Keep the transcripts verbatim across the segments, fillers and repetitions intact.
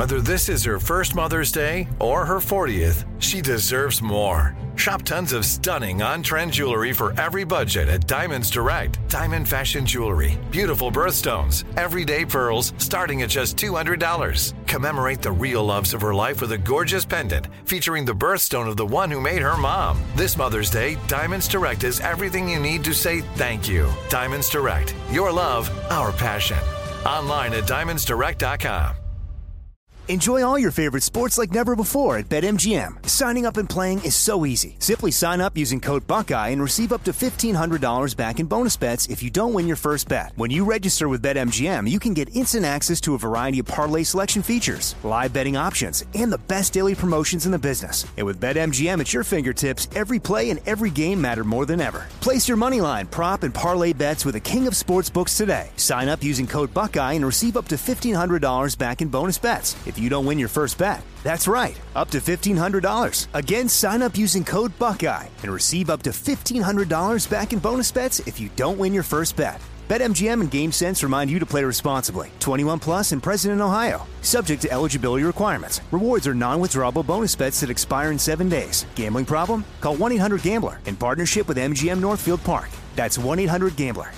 Whether this is her first Mother's Day or her fortieth, she deserves more. Shop tons of stunning on-trend jewelry for every budget at Diamonds Direct. Diamond fashion jewelry, beautiful birthstones, everyday pearls starting at just two hundred dollars. Commemorate the real loves of her life with a gorgeous pendant featuring the birthstone of the one who made her mom. This Mother's Day, Diamonds Direct is everything you need to say thank you. Diamonds Direct, your love, our passion. Online at diamonds direct dot com. Enjoy all your favorite sports like never before at BetMGM. Signing up and playing is so easy. Simply sign up using code Buckeye and receive up to fifteen hundred dollars back in bonus bets if you don't win your first bet. When you register with BetMGM, you can get instant access to a variety of parlay selection features, live betting options, and the best daily promotions in the business. And with BetMGM at your fingertips, every play and every game matter more than ever. Place your moneyline, prop, and parlay bets with the king of sportsbooks today. Sign up using code Buckeye and receive up to fifteen hundred dollars back in bonus bets if you don't win your first bet. That's right, up to fifteen hundred dollars. Again, sign up using code Buckeye and receive up to fifteen hundred dollars back in bonus bets if you don't win your first bet. BetMGM and GameSense remind you to play responsibly. twenty-one plus and present in Ohio. Subject to eligibility requirements. Rewards are non-withdrawable bonus bets that expire in seven days. Gambling problem? Call one eight hundred gambler in partnership with M G M Northfield Park. That's one eight hundred gambler.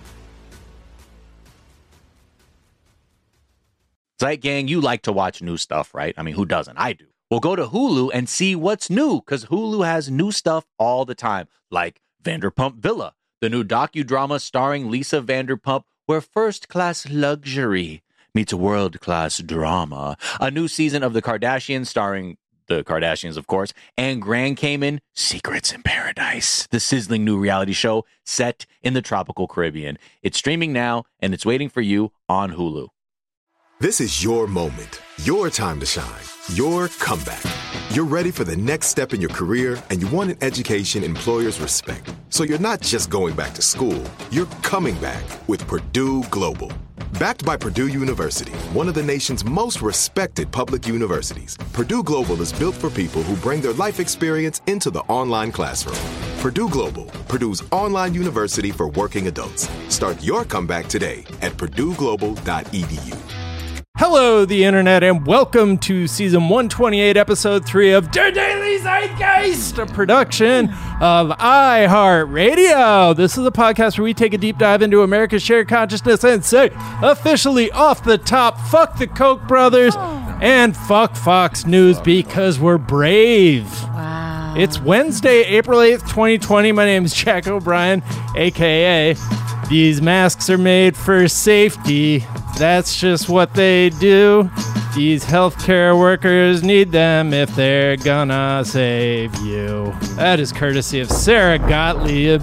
Zeit Gang, you like to watch new stuff, right? I mean, who doesn't? I do. Well, go to Hulu and see what's new, because Hulu has new stuff all the time, like Vanderpump Villa, the new docudrama starring Lisa Vanderpump, where first-class luxury meets world-class drama. A new season of The Kardashians starring the Kardashians, of course, and Grand Cayman, Secrets in Paradise, the sizzling new reality show set in the tropical Caribbean. It's streaming now, and it's waiting for you on Hulu. This is your moment, your time to shine, your comeback. You're ready for the next step in your career, and you want an education employers respect. So you're not just going back to school, you're coming back with Purdue Global. Backed by Purdue University, one of the nation's most respected public universities, Purdue Global is built for people who bring their life experience into the online classroom. Purdue Global, Purdue's online university for working adults. Start your comeback today at purdue global dot e d u. Hello, the internet, and welcome to season one twenty-eight, episode three of Der Daily Zeitgeist, a production of iHeartRadio. This is a podcast where we take a deep dive into America's shared consciousness and say, officially off the top, fuck the Koch brothers and fuck Fox News because we're brave. Wow. It's Wednesday, April eighth, twenty twenty. My name is Jack O'Brien, a k a. These masks are made for safety. That's just what they do. These healthcare workers need them if they're gonna save you. That is courtesy of Sarah Gottlieb.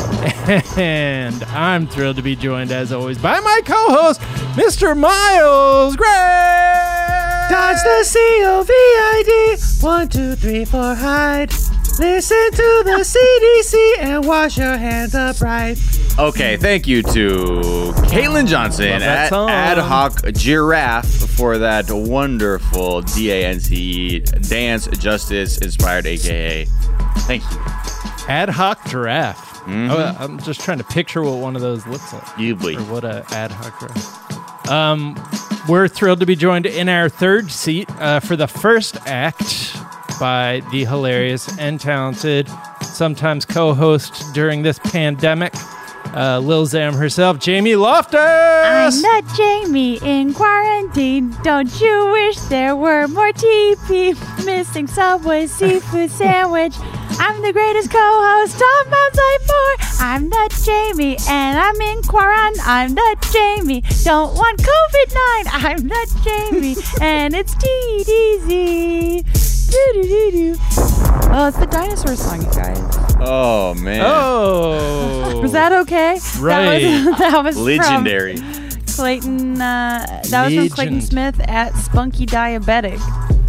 And I'm thrilled to be joined, as always, by my co-host, Mister Miles Gray. Dodge the C O V I D. One, two, three, four, hide. Listen to the C D C and wash your hands up right. Okay, thank you to Caitlin Johnson at Ad Hoc Giraffe for that wonderful D A N C Dance Justice inspired A K A. Thank you. Ad Hoc Giraffe. Mm-hmm. Oh, I'm just trying to picture what one of those looks like. You bleed. Or what a Ad Hoc Giraffe. Um, we're thrilled to be joined in our third seat uh, for the first act by the hilarious and talented, sometimes co-host during this pandemic, uh, Lil Zam herself, Jamie Loftus. I'm not Jamie in quarantine. Don't you wish there were more T P? Missing Subway seafood sandwich. I'm the greatest co-host on Mount Zymore. I'm not Jamie, and I'm in quarantine. I'm not Jamie. Don't want COVID nine. I'm not Jamie, and it's T D Z. Do-do-do-do. Oh, it's the dinosaur song, you guys. Oh, man. Oh. Was that okay? Right. That was, that was legendary. From Clayton, uh, that was from Clayton Legend. Smith at Spunky Diabetic.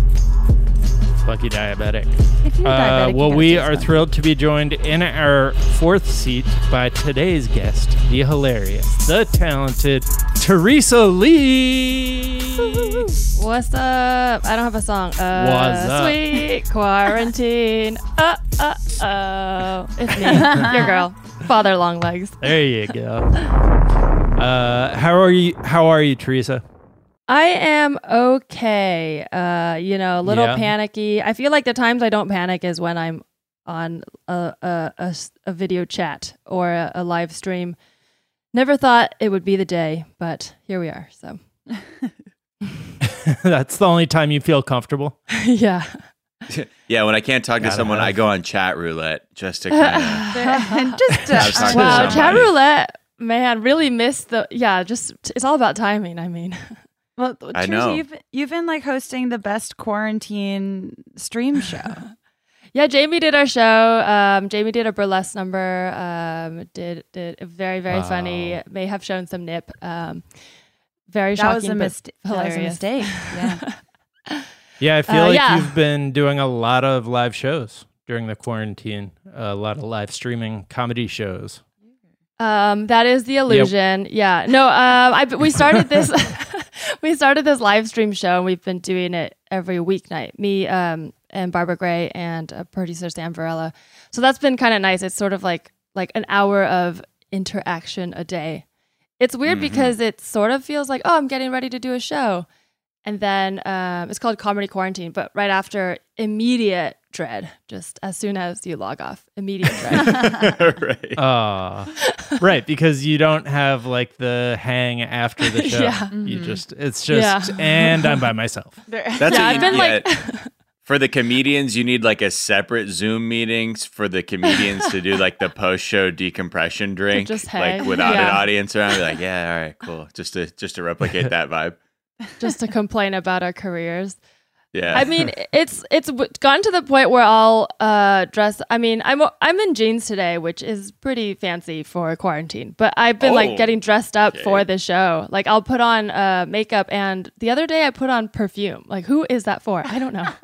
Lucky Diabetic. If you're Uh, diabetic, you well, gotta we say are Spunky. thrilled to be joined in our fourth seat by today's guest, the hilarious, the talented Teresa Lee. What's up? I don't have a song. Uh, What's up? Sweet quarantine. Uh, uh, oh. It's me, your girl, Father Longlegs. There you go. Uh, how are you? How are you, Teresa? I am okay. Uh, you know, a little Yeah. panicky. I feel like the times I don't panic is when I'm on a a, a, a video chat or a, a live stream. Never thought it would be the day, but here we are. So, That's the only time you feel comfortable. yeah. Yeah, when I can't talk to Gotta someone, have- I go on chat roulette just to kind of. Just I was talking uh, to Wow, chat somebody. roulette, man, really missed the. Yeah, just it's all about timing. I mean, well, I Teresa, know. You've you've been like hosting the best quarantine stream show. yeah. Jamie did our show. Um, Jamie did a burlesque number. Um, did did very very Wow. funny. May have shown some nip. Um, very That shocking. was a but mistake. That was a hilarious. mistake. Yeah. Yeah, I feel Uh, like yeah. you've been doing a lot of live shows during the quarantine, a lot of live streaming comedy shows. Um, that is the illusion. Yeah. No. Um, I we started this. we started this live stream show, and we've been doing it every weeknight. Me, um, and Barbara Gray, and uh, producer Sam Varela. So that's been kind of nice. It's sort of like like an hour of interaction a day. It's weird Mhm. because it sort of feels like, oh, I'm getting ready to do a show, and then um, it's called Comedy Quarantine. But right after, immediate dread. Just as soon as you log off, immediate dread. right. Uh, right, because you don't have like the hang after the show. Yeah. You just, it's just, Yeah. and I'm by myself. That's yeah, what I've you been get. like. For the comedians, you need like a separate Zoom meetings for the comedians to do like the post-show decompression drink, just like hang. without an Yeah. audience around. Be like, yeah, all right, cool, just to just to replicate that vibe. just to complain about our careers. Yeah, I mean, it's it's w- gone to the point where I'll uh, dress. I mean, I'm I'm in jeans today, which is pretty fancy for quarantine. But I've been Oh, like getting dressed up okay. for the show. Like I'll put on uh, makeup, and the other day I put on perfume. Like who is that for? I don't know.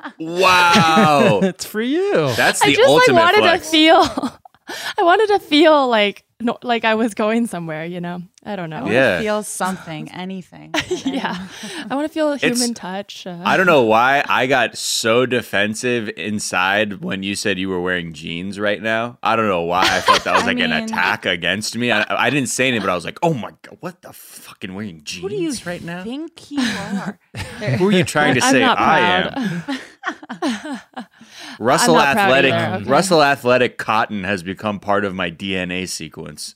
wow, It's for you. that's I the just like ultimate wanted flex. to feel. I wanted to feel like no, like I was going somewhere. You know, I don't know. Yeah. Feel something, anything. yeah. I want to feel It's- human touch. Uh, I don't know why I got so defensive inside when you said you were wearing jeans right now. I don't know why I felt that was I like an mean- attack against me. I, I didn't say anything, but I was like, oh my god, what the fucking wearing jeans Who do you right now? think you are? Who are you trying to I'm say not I proud. am? Russell I'm not proud Athletic either, okay. Russell Athletic cotton has become part of my D N A sequence.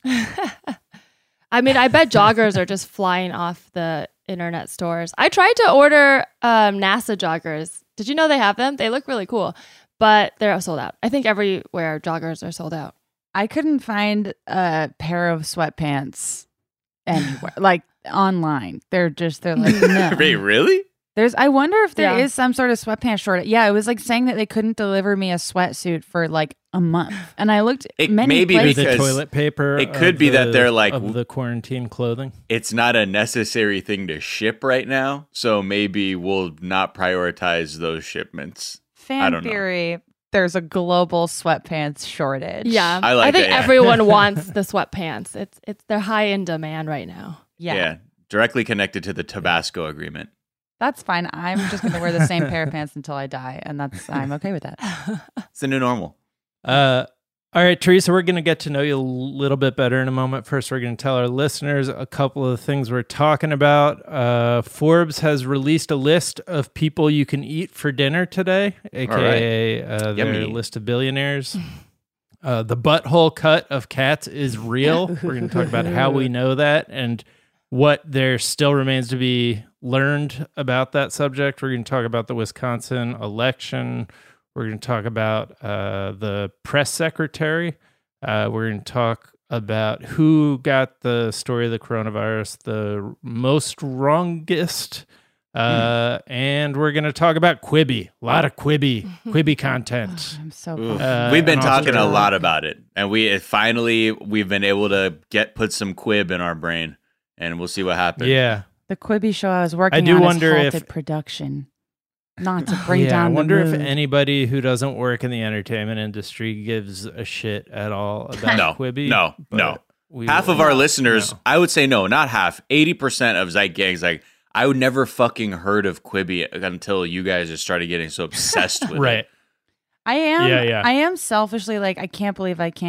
I mean, I bet joggers are just flying off the internet stores. I tried to order um, NASA joggers. Did you know they have them? They look really cool, but they're sold out. I think everywhere joggers are sold out. I couldn't find a pair of sweatpants anywhere, like online. They're just, they're like, no. Wait, really? There's, I wonder if there is Yeah. some sort of sweatpants shortage. Yeah, it was like saying that they couldn't deliver me a sweatsuit for like a month. And I looked It- many maybe Or places. the because toilet paper. it could of be that the- they're, like, of the quarantine clothing. It's not a necessary thing to ship right now, so maybe we'll not prioritize those shipments. I Fan don't know. theory, there's a global sweatpants shortage. Yeah, I like think that, yeah. everyone wants the sweatpants. It's it's they're high in demand right now. Yeah. directly connected to the Tabasco agreement. That's fine. I'm just going to wear the same pair of pants until I die. And that's, I'm okay with that. It's the new normal. Uh, all right, Teresa, we're going to get to know you a little bit better in a moment. First, we're going to tell our listeners a couple of things we're talking about. Uh, Forbes has released a list of people you can eat for dinner today, a k a uh, their Yummy. list of billionaires. Uh, the butthole cut of cats is real. We're going to talk about how we know that and what there still remains to be learned about that subject. We're going to talk about the Wisconsin election. We're going to talk about uh, the press secretary. Uh, we're going to talk about who got the story of the coronavirus the most wrongest. Uh, and we're going to talk about Quibi. A lot of Quibi, Quibi content. I'm so Ooh. pumped. Uh, we've been and also- talking a lot about it, and we it finally we've been able to get put some quib in our brain, and we'll see what happens. Yeah. The Quibi show I was working I do on wonder is if- halted production. Not to bring yeah, down I wonder the if mood. anybody who doesn't work in the entertainment industry gives a shit at all about No, Quibi. no, but no. we Half will- of our listeners, no. I would say no, not half. Eighty percent of Zeitgang's like, I would never fucking heard of Quibi until you guys just started getting so obsessed with Right. it. I am Yeah, yeah. I am selfishly like I can't believe I can't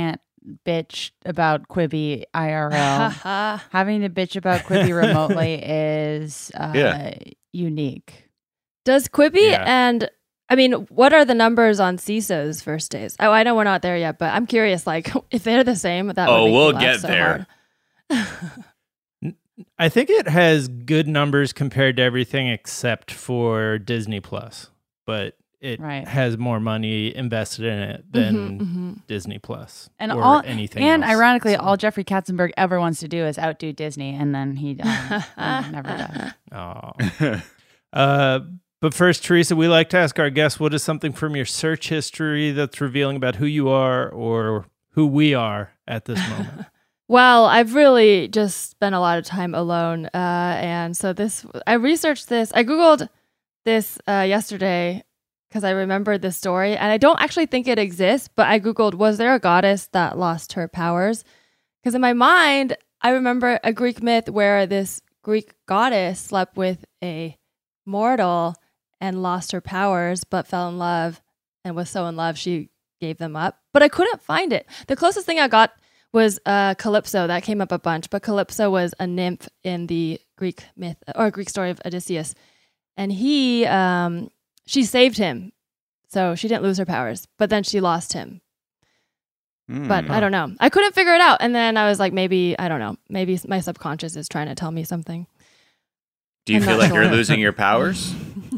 bitch about Quibi I R L. Having to bitch about Quibi remotely is uh, Yeah. unique. Does Quibi Yeah. and I mean, what are the numbers on C I S O's first days? Oh, I know we're not there yet, but I'm curious. Like, if they're the same, that Oh, would make we'll me laugh get so there. hard. I think it has good numbers compared to everything except for Disney Plus, but it Right. has more money invested in it than Mhm, mhm. Disney Plus And or all anything and else. ironically, So- all Jeffrey Katzenberg ever wants to do is outdo Disney, and then he um, he never does. Aw. uh, but first, Teresa, we like to ask our guests, what is something from your search history that's revealing about who you are or who we are at this moment? Well, I've really just spent a lot of time alone. Uh, and so this, I researched this. I Googled this uh, yesterday because I remembered this story. And I don't actually think it exists, but I Googled, was there a goddess that lost her powers? Because in my mind, I remember a Greek myth where this Greek goddess slept with a mortal and lost her powers, but fell in love and was so in love she gave them up. But I couldn't find it. The closest thing I got was uh, Calypso. That came up a bunch, but Calypso was a nymph in the Greek myth or Greek story of Odysseus, and he, um, she saved him, so she didn't lose her powers, but then she lost him. But Hmm. I don't know. I couldn't figure it out, and then I was like, maybe I don't know. Maybe my subconscious is trying to tell me something. Do you I'm feel not like sure. you're losing your powers?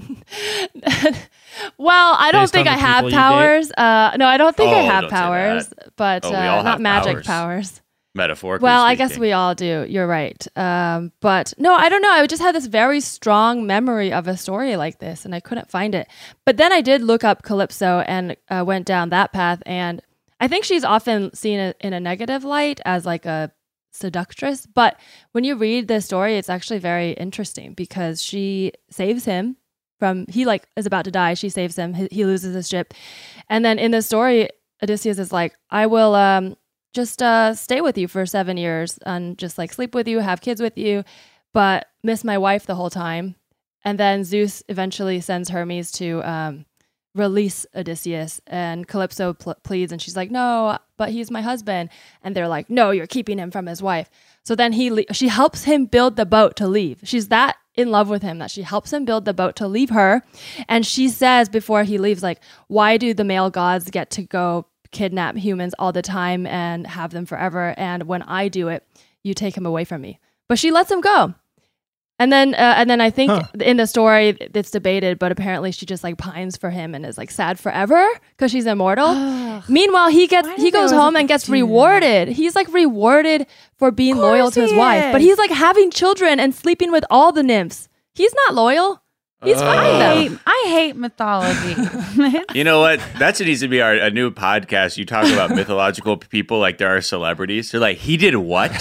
Well, I don't Based on think the I have people you date? powers. Uh, no, I don't think I Oh, have don't say powers, but Oh, we uh, all not have magic powers. powers. Metaphorically Well, I guess speaking. we all do. You're right. Um, but no, I don't know. I just had this very strong memory of a story like this, and I couldn't find it. But then I did look up Calypso and uh, went down that path, and I think she's often seen a, in a negative light as like a seductress. But when you read the story, it's actually very interesting because she saves him from he like is about to die. She saves him. He, he loses his ship, and then in the story, Odysseus is like, "I will." Um, just uh, stay with you for seven years and just like sleep with you, have kids with you, but miss my wife the whole time. And then Zeus eventually sends Hermes to um, release Odysseus, and Calypso pl- pleads, and she's like, no, but he's my husband. And they're like, no, you're keeping him from his wife. So then he le- she helps him build the boat to leave. She's that in love with him that she helps him build the boat to leave her. And she says before he leaves, like, why do the male gods get to go kidnap humans all the time and have them forever, and when I do it, you take him away from me? But she lets him go. And then uh, and then I think Huh. in the story it's debated, but apparently she just like pines for him and is like sad forever because she's immortal. Meanwhile, he gets Why he did they goes always home have and to gets do that? rewarded. He's like rewarded for being Of course loyal to his he wife, but is. he's like having children and sleeping with all the nymphs. He's not loyal. He's Uh, fine I though. hate, I hate mythology. You know what? That's what needs to be our a new podcast. You talk about mythological people like there are celebrities. They're like, he did what?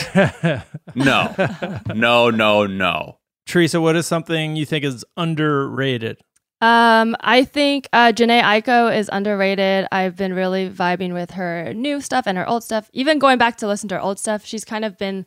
No, no, no, no. Teresa, what is something you think is underrated? Um, I think uh, Janae Aiko is underrated. I've been really vibing with her new stuff and her old stuff. Even going back to listen to her old stuff, she's kind of been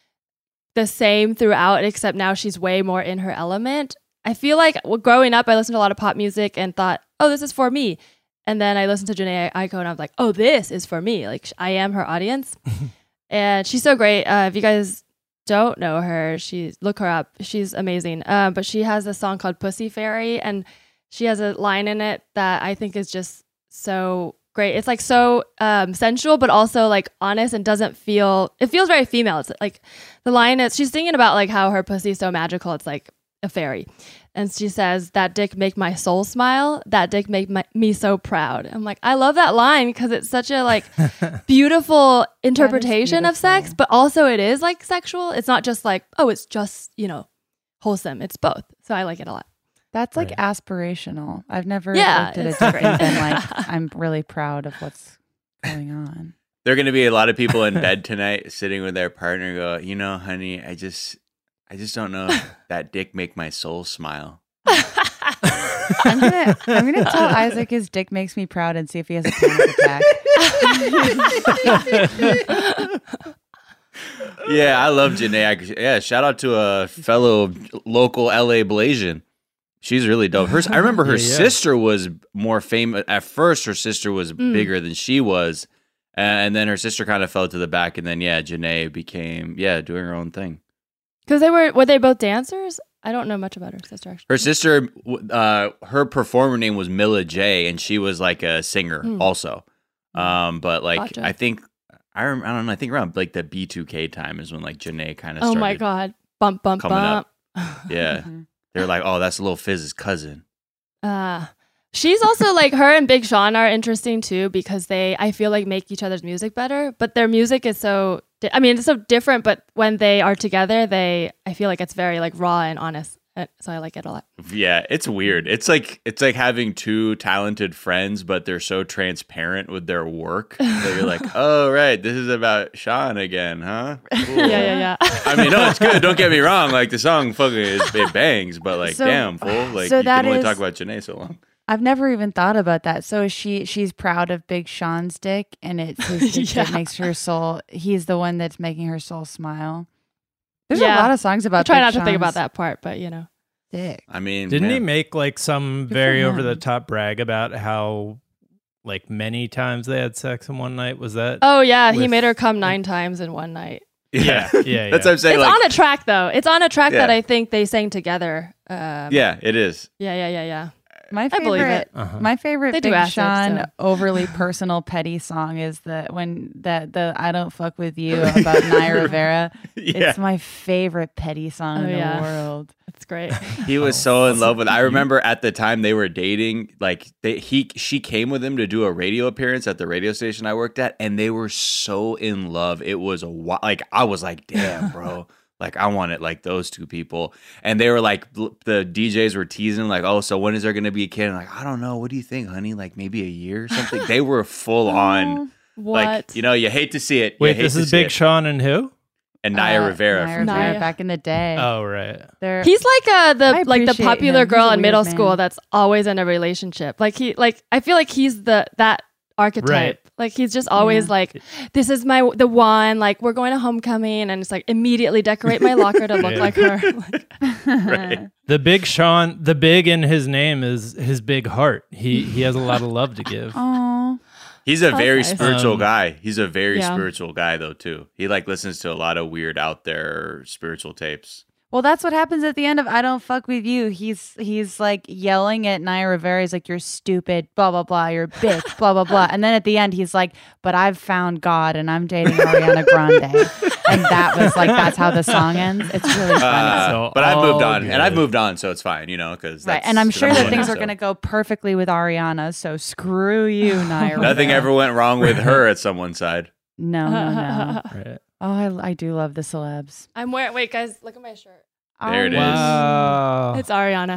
the same throughout, except now she's way more in her element. I feel like well, growing up, I listened to a lot of pop music and thought, oh, this is for me. And then I listened to Janae Aiko and I was like, oh, this is for me. Like, sh- I am her audience. And she's so great. Uh, if you guys don't know her, she look her up. She's amazing. Uh, but she has a song called Pussy Fairy, and she has a line in it that I think is just so great. It's like so um, sensual, but also like honest and doesn't feel, it feels very female. It's like the line is, she's singing about like how her pussy is so magical. It's like a fairy. And she says, that dick make my soul smile. That dick make my, me so proud. I'm like, I love that line because it's such a like beautiful interpretation of sex, beautiful. but also it is like sexual. It's not just like, oh, it's just, you know, wholesome. It's both. So I like it a lot. That's like Right. aspirational. I've never Yeah, looked at a it's dick great. and been like, I'm really proud of what's going on. There are going to be a lot of people in bed tonight sitting with their partner and go, you know, honey, I just, I just don't know if that dick make my soul smile. I'm gonna I'm gonna tell Isaac his dick makes me proud and see if he has a panic attack. Yeah, I love Janae. Yeah, shout out to a fellow local L A Blasian. She's really dope. Her, I remember her Yeah, yeah. sister was more famous. At first, her sister was Mm. bigger than she was. And then her sister kind of fell to the back, and then yeah, Janae became yeah doing her own thing. Because they were were they both dancers? I don't know much about her sister actually. Her sister, uh, her performer name was Mila J, and she was like a singer Hmm. also. Um, but like Gotcha. I think I rem- I don't know. I think around like the B two K time is when like Janae kind of Oh started. my god. Bump bump coming bump. up. Yeah, they're like, oh, that's Lil Fizz's cousin. Uh she's also like her and Big Sean are interesting too because they I feel like make each other's music better, but their music is so di- I mean it's so different, but when they are together, they I feel like it's very like raw and honest. Uh, So I like it a lot. Yeah, it's weird. It's like it's like having two talented friends, but they're so transparent with their work that you're like, oh right, this is about Sean again, huh? Cool. Yeah, yeah, yeah. I mean, no, it's good. Don't get me wrong. Like the song fucking is, it bangs, but like, So- damn, fool. Like so you that can only is- talk about Janae so long. I've never even thought about that. So is she she's proud of Big Sean's dick, and it's his dick Yeah. that makes her soul. He's the one that's making her soul smile. There's Yeah. a lot of songs about. I try Big not to think Sean's about that part, but you know. dick. I mean, Didn't he man. make like some for very him. over the top brag about how like many times they had sex in one night? Was that? Oh yeah, he With- made her come nine times in one night. Yeah, Yeah, yeah, That's yeah. what I'm saying. It's like, on a track though. It's on a track that Yeah. I think they sang together. Um, yeah, it is. yeah, yeah, yeah, yeah. My I believe favorite, it. Uh-huh. my favorite They do Big acid, Sean so. overly personal petty song is the when that the I Don't Fuck With You about Naya Rivera. Yeah. It's my favorite petty song Oh, in yeah. the world. It's great. He was so in love with. I remember at the time they were dating. Like they, he, she came with him to do a radio appearance at the radio station I worked at, and they were so in love. It was a wi- like I was like, damn, bro. Like I wanted like those two people, and they were like bl- the D Js were teasing like, oh, so when is there gonna be a kid? And like I don't know. What do you think, honey? Like maybe a year or something. They were full on. What? Like you know, you hate to see it. You Wait, hate this to is see Big it. Sean and who? and Naya Uh, Rivera. Naya from Rivera Naya. back in the day. Oh right. They're, He's like uh the I like the appreciate popular him. He's girl a in middle weird school man. that's always in a relationship. Like he like I feel like he's the that archetype. Right. Like he's just always Yeah. like, this is my the one. Like we're going to homecoming, and it's like immediately decorate my locker to look Yeah. like her. Like, Right. The big Sean, the big in his name is his big heart. He he has a lot of love to give. oh, He's a That's very nice. spiritual Um, guy. He's a very Yeah. spiritual guy though too. He like listens to a lot of weird out there spiritual tapes. well, that's what happens at the end of I Don't Fuck With You. He's he's like yelling at Naya Rivera. He's like, "You're stupid, blah blah blah. You're a bitch, blah blah blah." And then at the end, he's like, "But I've found God, and I'm dating Ariana Grande." And that was like that's how the song ends. It's really funny. Uh, So but I've moved all on, and I've good. moved on, so it's fine, you know, because Right, and I'm sure that things are going to go perfectly with Ariana. So screw you, Naya. Nothing Rivera. ever went wrong with her at someone's side. No, no, no. Right. Oh, I, I do love the celebs. I'm wearing. Wait, guys, look at my shirt. There it is. Wow. It's Ariana.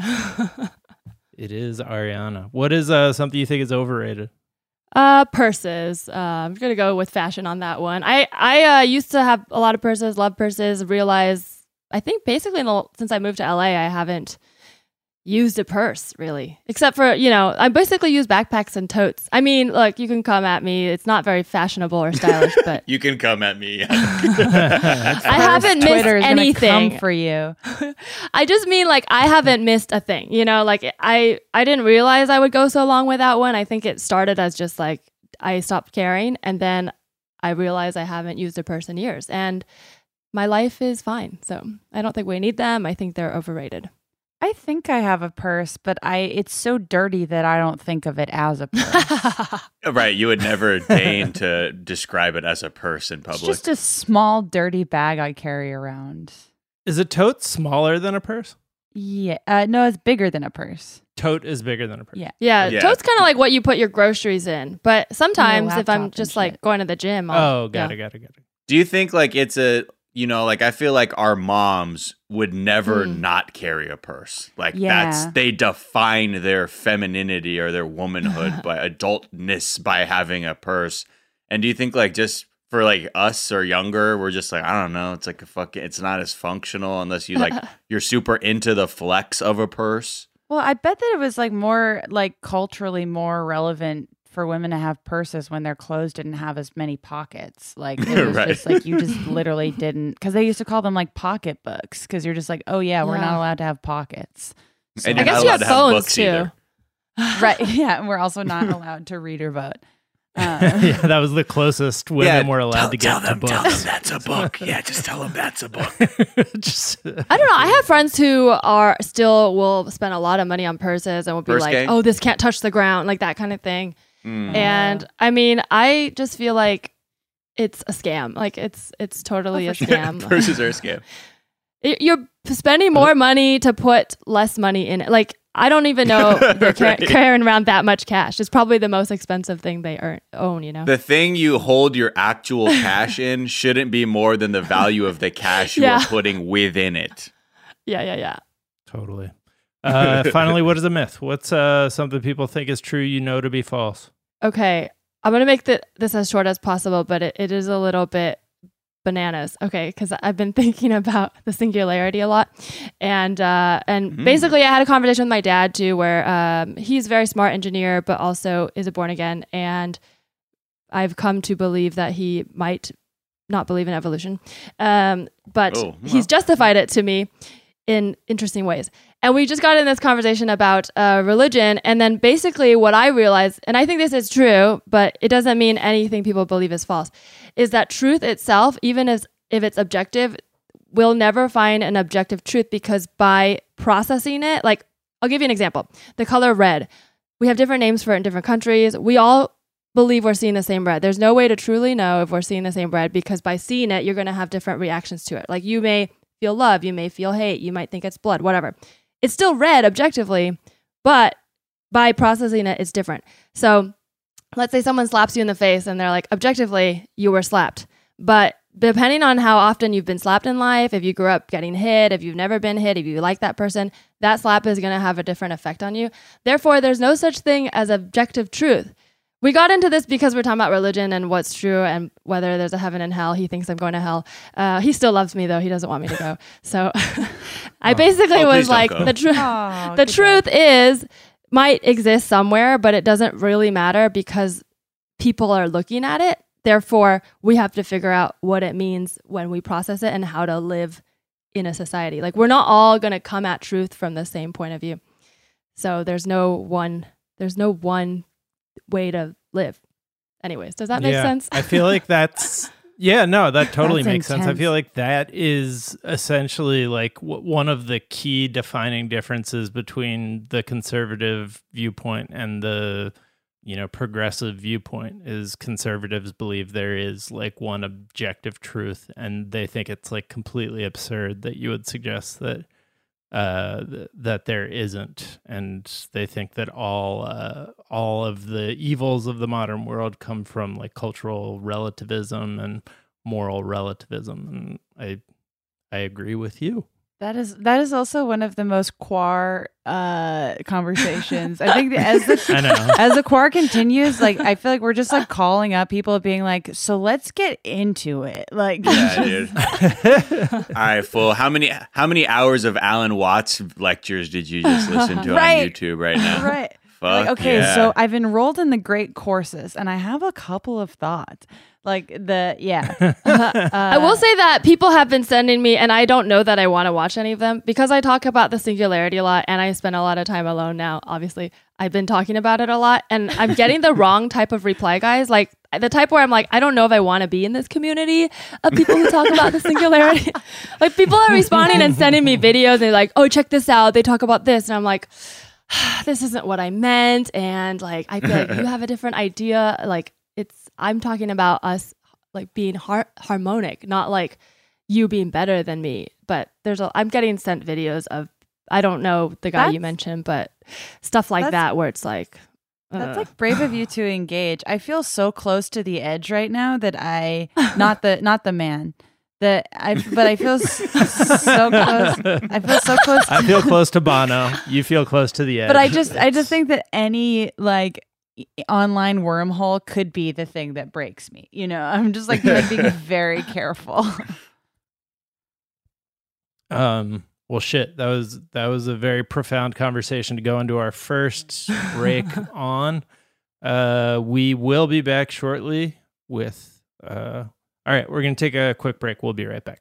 It is Ariana. What is uh something you think is overrated? Uh, purses. Uh, I'm gonna go with fashion on that one. I I uh, used to have a lot of purses, love purses. Realize I think basically in the, since I moved to L A, I haven't used a purse really, except for you know I basically use backpacks and totes. I mean, look, you can come at me. It's not very fashionable or stylish, but You can come at me. I haven't missed Twitter is gonna anything. come for you. I just mean like I haven't missed a thing. You know, like I I didn't realize I would go so long without one. I think it started as just like I stopped caring, and then I realized I haven't used a purse in years, and my life is fine. So I don't think we need them. I think they're overrated. I think I have a purse, but I it's so dirty that I don't think of it as a purse. Right, you would never deign to describe it as a purse in It's public. just a small dirty bag I carry around. Is a tote smaller than a purse? Yeah, uh, no, it's bigger than a purse. Tote is bigger than a purse. Yeah. Yeah, Yeah. tote's kind of like what you put your groceries in. But sometimes if laptop I'm and just like shit. going to the gym, I'll, Oh, got yeah. it, got it, got it. Do you think like it's a you know like I feel like our moms would never Hmm. not carry a purse. Like Yeah. that's they define their femininity or their womanhood by adultness by having a purse. And do you think like just for like us or younger, we're just like I don't know, it's like a fucking it's not as functional unless you like you're super into the flex of a purse. Well, I bet that it was like more like culturally more relevant for women to have purses when their clothes didn't have as many pockets. Like it was Right. just like you just literally didn't because they used to call them like pocketbooks because you're just like, oh yeah, we're not Yeah. allowed to have pockets. And I you're guess not you allowed have to have phones books too. either. Right. Yeah. And we're also not allowed to read or vote. Uh, yeah, that was the closest women Yeah, were allowed tell- to get tell to them- books. tell them that's a book. Yeah, just tell them that's a book. Just, I don't know. I have friends who are still will spend a lot of money on purses and will be Purse like, gang? "Oh, this can't touch the ground," like that kind of thing. And I mean, I just feel like it's a scam. Like it's it's totally Oh, a for scam. Purses are a scam. It- You're spending more money to put less money in it. Like I don't even know they're car- Right. carrying around that much cash. It's probably the most expensive thing they earn, own. You know. The thing you hold your actual cash in shouldn't be more than the value of the cash you Yeah. are putting within it. Yeah, yeah, yeah. totally. Uh, finally, what is a myth? What's uh, something people think is true you know to be false? Okay, I'm gonna make the, this as short as possible, but it, it is a little bit bananas. Okay, because I've been thinking about the singularity a lot, and uh, and Mm. basically I had a conversation with my dad too, where um, he's a very smart engineer, but also is a born again, and I've come to believe that he might not believe in evolution, um, but Oh, well. he's justified it to me in interesting ways. And we just got in this conversation about uh, religion. And then basically what I realized, and I think this is true, but it doesn't mean anything people believe is false, is that truth itself, even as if it's objective, we'll never find an objective truth, because by processing it, like I'll give you an example. The color red, we have different names for it in different countries. We all believe we're seeing the same red. There's no way to truly know if we're seeing the same red, because by seeing it, you're going to have different reactions to it. Like you may feel love, you may feel hate, you might think it's blood, whatever. It's still red objectively, but by processing it, it's different. So let's say someone slaps you in the face and they're like, objectively, you were slapped. But depending on how often you've been slapped in life, if you grew up getting hit, if you've never been hit, if you like that person, that slap is going to have a different effect on you. Therefore, there's no such thing as objective truth. We got into this because we're talking about religion and what's true and whether there's a heaven and hell. He thinks I'm going to hell. Uh, he still loves me, though. He doesn't want me to go. So I basically Oh, please was don't like, go. the, tru- Oh, the good truth is, might exist somewhere, but it doesn't really matter because people are looking at it. Therefore, we have to figure out what it means when we process it and how to live in a society. Like, we're not all going to come at truth from the same point of view. So there's no one, there's no one way to live. Anyways, does that make Yeah, sense? I feel like that's yeah, no, that totally That's makes sense. I intense. feel like that is essentially like w- one of the key defining differences between the conservative viewpoint and the, you know, progressive viewpoint is conservatives believe there is like one objective truth, and they think it's like completely absurd that you would suggest that uh th- that there isn't, and they think that all uh all of the evils of the modern world come from like cultural relativism and moral relativism, and i i agree with you. That is that is also one of the most quar uh, conversations. I think that as the I know. as the quar continues, like I feel like we're just like calling up people, being like, "So let's get into it." Like, Yeah, dude. All right, fool. How many how many hours of Alan Watts lectures did you just listen to Right. on YouTube right now? right? Fuck Like, okay, yeah. so I've enrolled in the great courses, and I have a couple of thoughts. Like the yeah, uh, I will say that people have been sending me, and I don't know that I want to watch any of them because I talk about the singularity a lot, and I spend a lot of time alone now. Obviously, I've been talking about it a lot, and I'm getting the wrong type of reply, guys. Like the type where I'm like, I don't know if I want to be in this community of people who talk about the singularity. Like people are responding and sending me videos, and they're like, "Oh, check this out. They talk about this," and I'm like, this isn't what I meant, and like I feel like you have a different idea. Like it's I'm talking about us like being har- harmonic, not like you being better than me. But there's a I'm getting sent videos of I don't know the guy you That's- mentioned, but stuff like that's- that where it's like That's uh, like brave of you to engage. I feel so close to the edge right now that I not the not the man. That I but I feel s- so close. I feel so close. I feel close to Bono. You feel close to the edge. But I just I just think that any like e- online wormhole could be the thing that breaks me. You know, I'm just like trying to be very careful. Um, well, shit, that was that was a very profound conversation to go into our first break on. Uh, we will be back shortly with. Uh, all right, we're gonna take a quick break. We'll be right back.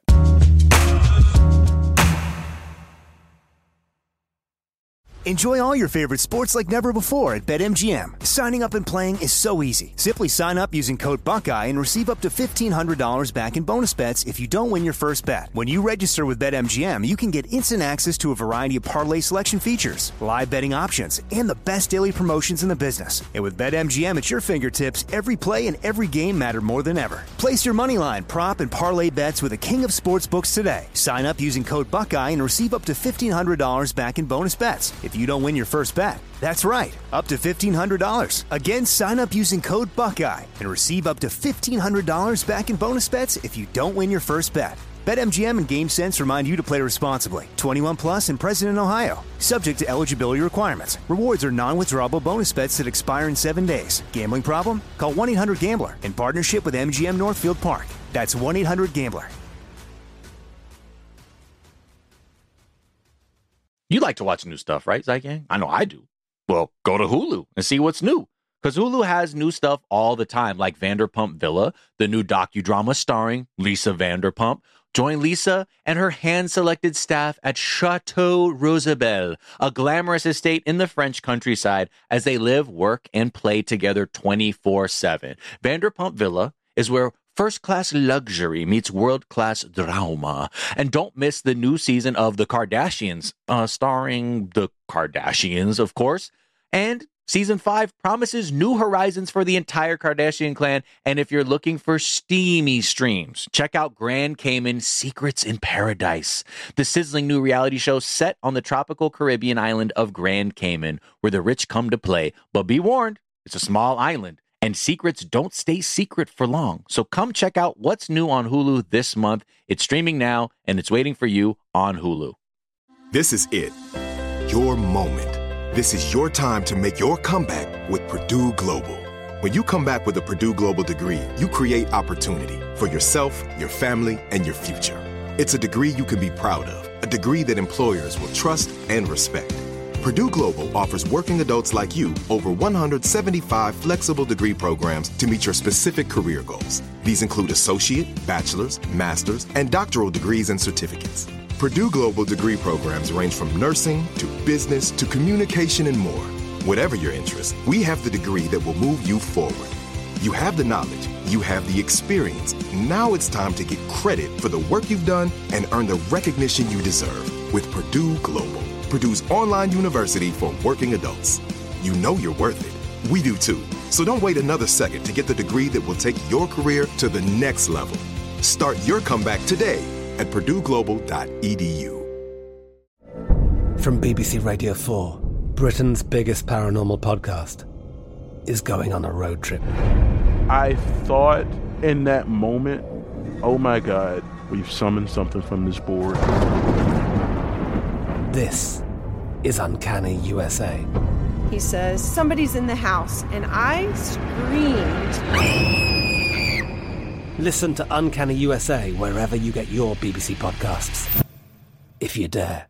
Enjoy all your favorite sports like never before at BetMGM. Signing up and playing is so easy. Simply sign up using code Buckeye and receive up to fifteen hundred dollars back in bonus bets if you don't win your first bet. When you register with BetMGM, you can get instant access to a variety of parlay selection features, live betting options, and the best daily promotions in the business. And with BetMGM at your fingertips, every play and every game matter more than ever. Place your moneyline, prop, and parlay bets with the king of sportsbooks today. Sign up using code Buckeye and receive up to fifteen hundred dollars back in bonus bets if you don't win your first bet. That's right, up to fifteen hundred dollars. Again, sign up using code Buckeye and receive up to fifteen hundred dollars back in bonus bets if you don't win your first bet. BetMGM and GameSense remind you to play responsibly. twenty-one plus and present in Ohio. Subject to eligibility requirements. Rewards are non-withdrawable bonus bets that expire in seven days. Gambling problem? Call one eight hundred gambler in partnership with M G M Northfield Park. That's one eight hundred gambler. You like to watch new stuff, right, Zygang? I know I do. Well, go to Hulu and see what's new. Because Hulu has new stuff all the time, like Vanderpump Villa, the new docudrama starring Lisa Vanderpump. Join Lisa and her hand-selected staff at Chateau Rosabelle, a glamorous estate in the French countryside, as they live, work, and play together twenty-four seven. Vanderpump Villa is where first-class luxury meets world-class drama. And don't miss the new season of The Kardashians, uh, starring the Kardashians, of course. And season five promises new horizons for the entire Kardashian clan. And if you're looking for steamy streams, check out Grand Cayman Secrets in Paradise, the sizzling new reality show set on the tropical Caribbean island of Grand Cayman, where the rich come to play. But be warned, it's a small island, and secrets don't stay secret for long. So come check out what's new on Hulu this month. It's streaming now, and it's waiting for you on Hulu. This is it. Your moment. This is your time to make your comeback with Purdue Global. When you come back with a Purdue Global degree, you create opportunity for yourself, your family, and your future. It's a degree you can be proud of, a degree that employers will trust and respect. Purdue Global offers working adults like you over one hundred seventy-five flexible degree programs to meet your specific career goals. These include associate, bachelor's, master's, and doctoral degrees and certificates. Purdue Global degree programs range from nursing to business to communication and more. Whatever your interest, we have the degree that will move you forward. You have the knowledge, you have the experience. Now it's time to get credit for the work you've done and earn the recognition you deserve with Purdue Global, Purdue's online university for working adults. You know you're worth it. We do too. So don't wait another second to get the degree that will take your career to the next level. Start your comeback today at purdue global dot e d u. From B B C Radio four, Britain's biggest paranormal podcast is going on a road trip. I thought in that moment, oh my God, we've summoned something from this board. This is Uncanny U S A. He says, somebody's in the house, and I screamed. Listen to Uncanny U S A wherever you get your B B C podcasts, if you dare.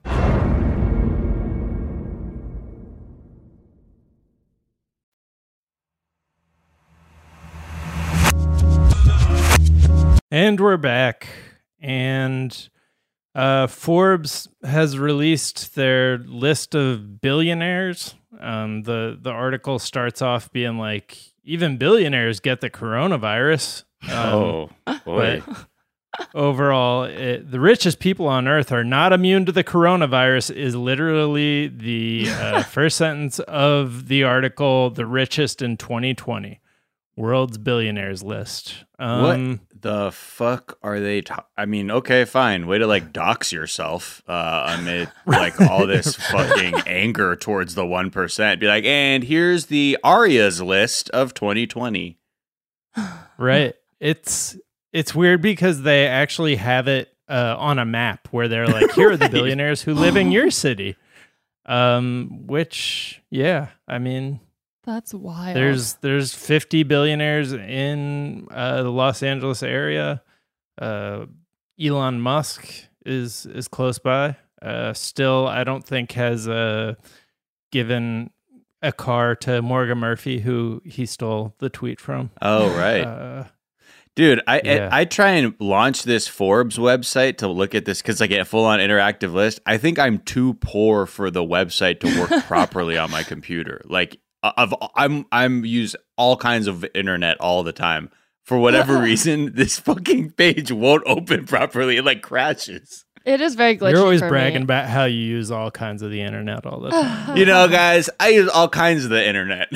And we're back. And uh, Forbes has released their list of billionaires. Um, the, the article starts off being like, even billionaires get the coronavirus. Um, oh, boy. Overall, it, the richest people on earth are not immune to the coronavirus is literally the uh, first sentence of the article, The Richest in twenty twenty. World's billionaires list. Um, what the fuck are they? Ta- I mean, okay, fine. Way to like dox yourself uh, amid like all this fucking anger towards the one percent. Be like, and here's the Aria's list of twenty twenty. Right. It's it's weird because they actually have it uh, on a map where they're like, here are the billionaires who live in your city. Um, which, yeah, I mean. That's wild. There's there's fifty billionaires in uh, the Los Angeles area. Uh, Elon Musk is is close by. Uh, still, I don't think has uh, given a car to Morgan Murphy, who he stole the tweet from. Oh, right. Uh, Dude, I, Yeah. I I try and launch this Forbes website to look at this because I get a full on interactive list. I think I'm too poor for the website to work properly on my computer. Like of I'm I'm use all kinds of internet all the time. For whatever reason, this fucking page won't open properly. It like crashes. It is very glitchy. You're always for bragging me. about how you use all kinds of the internet all the time. You know, guys, I use all kinds of the internet.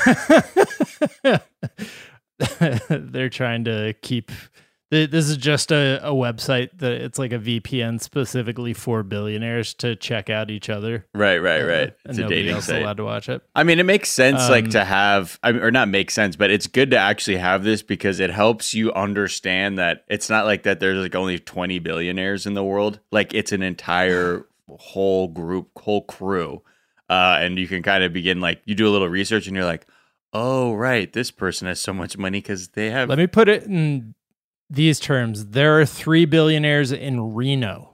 They're trying to keep. th- This is just a, a website that it's like a V P N specifically for billionaires to check out each other. Right, right, Uh, right. and It's a nobody dating else is site. allowed to watch it. I mean, it makes sense, like Um, to have, I mean, or not make sense, but it's good to actually have this because it helps you understand that it's not like that. There's like only twenty billionaires in the world. Like it's an entire whole group, whole crew, uh, and you can kind of begin like you do a little research, and you're like, oh, right, this person has so much money because they have. Let me put it in these terms. There are three billionaires in Reno.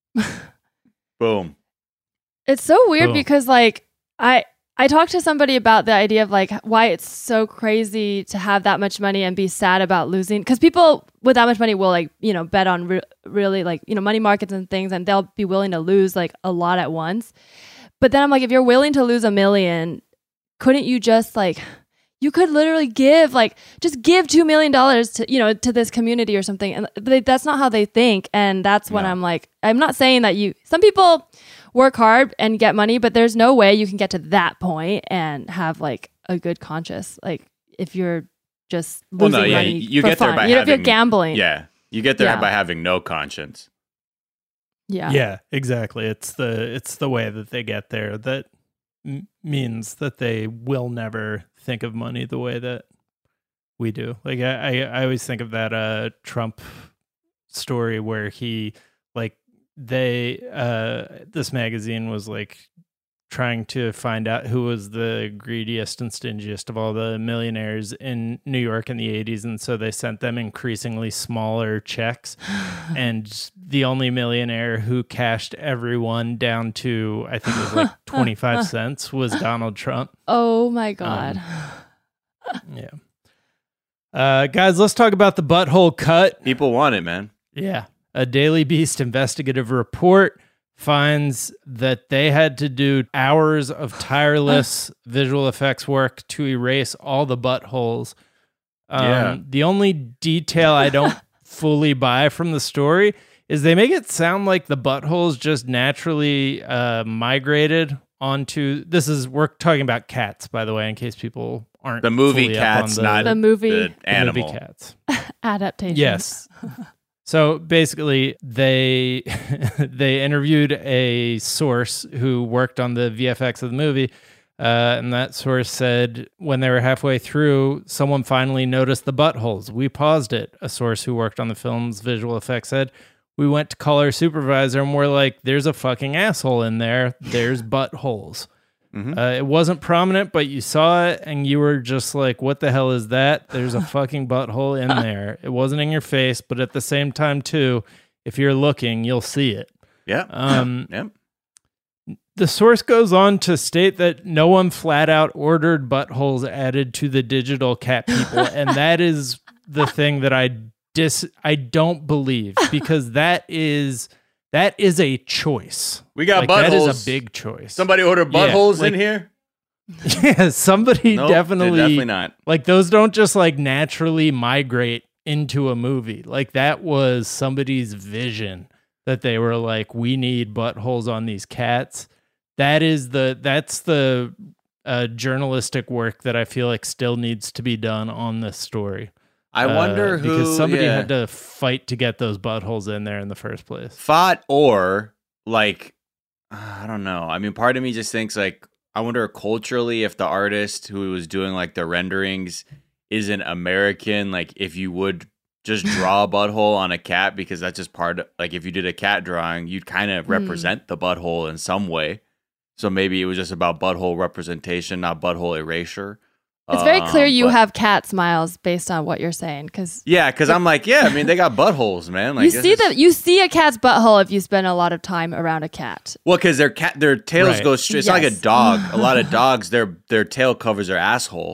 Boom. It's so weird Boom. because like I I talked to somebody about the idea of like why it's so crazy to have that much money and be sad about losing, because people with that much money will like, you know, bet on re- really like, you know, money markets and things, and they'll be willing to lose like a lot at once. But then I'm like, if you're willing to lose a million, couldn't you just like, you could literally give like just give two million dollars to, you know, to this community or something, and but they, that's not how they think. And that's when No. I'm like, I'm not saying that you. Some people work hard and get money, but there's no way you can get to that point and have like a good conscience. Like if you're just Well, losing no, yeah, money you for get there fun. by you know, if you're having- gambling. Yeah. You get there Yeah. by having no conscience. Yeah. Yeah, exactly. It's the it's the way that they get there that m- means that they will never think of money the way that we do. Like I, I, I always think of that uh, Trump story where he like they uh, this magazine was like trying to find out who was the greediest and stingiest of all the millionaires in New York in the eighties, and so they sent them increasingly smaller checks. And the only millionaire who cashed everyone down to, I think it was like twenty-five cents, was Donald Trump. Oh my God. Um, yeah. Uh, guys, let's talk about the butthole cut. People want it, man. Yeah. A Daily Beast investigative report finds that they had to do hours of tireless visual effects work to erase all the buttholes. Um, Yeah. The only detail I don't fully buy from the story is they make it sound like the buttholes just naturally uh, migrated onto. This is, we're talking about cats, by the way, in case people aren't. The movie fully up on Cats, the, not The movie- the the movie animal. Cats. Adaptation. Yes. So basically, they they interviewed a source who worked on the V F X of the movie, uh, and that source said when they were halfway through, someone finally noticed the buttholes. We paused it. A source who worked on the film's visual effects said, we went to call our supervisor, and we're like, there's a fucking asshole in there. There's buttholes. Mm-hmm. Uh, it wasn't prominent, but you saw it and you were just like, what the hell is that? There's a fucking butthole in there. It wasn't in your face, but at the same time, too, if you're looking, you'll see it. Yeah. Um, Yep. The source goes on to state that no one flat out ordered buttholes added to the digital cat people. And that is the thing that I dis I don't believe, because that is that is a choice. We got Like, that is buttholes. a big choice. Somebody ordered Yeah, buttholes like- in here? Yeah, somebody Nope, they're definitely definitely not. Like those don't just like naturally migrate into a movie. Like that was somebody's vision that they were like, we need buttholes on these cats. That is the that's the uh, journalistic work that I feel like still needs to be done on this story. I wonder Uh, who. because somebody yeah. had to fight to get those buttholes in there in the first place. Fought or like, uh, I don't know. I mean, part of me just thinks like, I wonder culturally if the artist who was doing like the renderings isn't American. Like, if you would just draw a butthole on a cat, because that's just part of, like, if you did a cat drawing, you'd kind of Hmm. represent the butthole in some way. So maybe it was just about butthole representation, not butthole erasure. It's very clear Um, you but- have cat smiles based on what you're saying, because Yeah, because I'm like, yeah, I mean, they got buttholes, man. Like, you this see is- that you see a cat's butthole if you spend a lot of time around a cat. Well, because their cat, their tails Right. go straight. It's not like a Yes. dog. A lot of dogs, their their tail covers their asshole.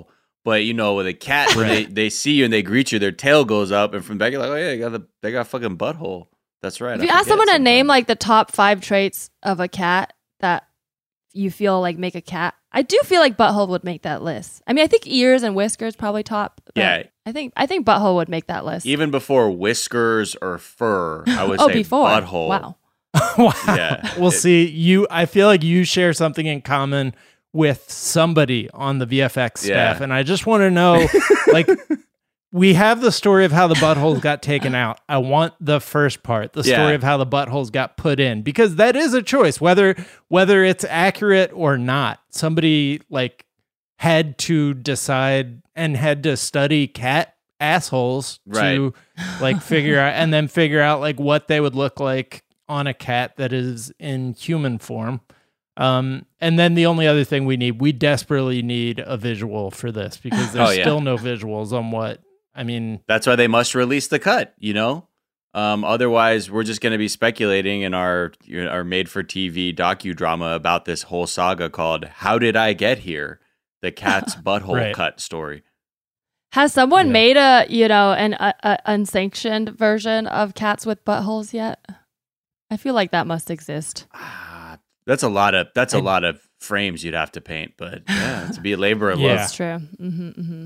But you know, with a cat, when they, they see you and they greet you, their tail goes up, and from back you're like, oh yeah, they got the they got a fucking butthole. That's right. If you ask someone to name like the top five traits of a cat that you feel like make a cat, I do feel like butthole would make that list. I mean, I think ears and whiskers probably top. Yeah. I think I think butthole would make that list. Even before whiskers or fur, I would oh, say before. butthole. Wow. Wow. Yeah. We'll It- see. You, I feel like you share something in common with somebody on the V F X staff, Yeah. and I just want to know, like, we have the story of how the buttholes got taken out. I want the first part, the Yeah. story of how the buttholes got put in, because that is a choice, whether whether it's accurate or not. Somebody like had to decide and had to study cat assholes Right. to like figure out and then figure out like what they would look like on a cat that is in human form. Um, and then the only other thing we need, we desperately need a visual for this, because there's Oh, yeah. still no visuals on what, I mean, That's why they must release the cut, you know? Um, otherwise, we're just going to be speculating in our our made-for-T V docudrama about this whole saga called How Did I Get Here? The cat's butthole Right. cut story. Has someone Yeah. made a you know an a, a unsanctioned version of cats with buttholes yet? I feel like that must exist. Ah, that's a lot of that's a I- lot of frames you'd have to paint, but yeah, to be a labor of Yeah. love. That's true. Mm-hmm, mm-hmm.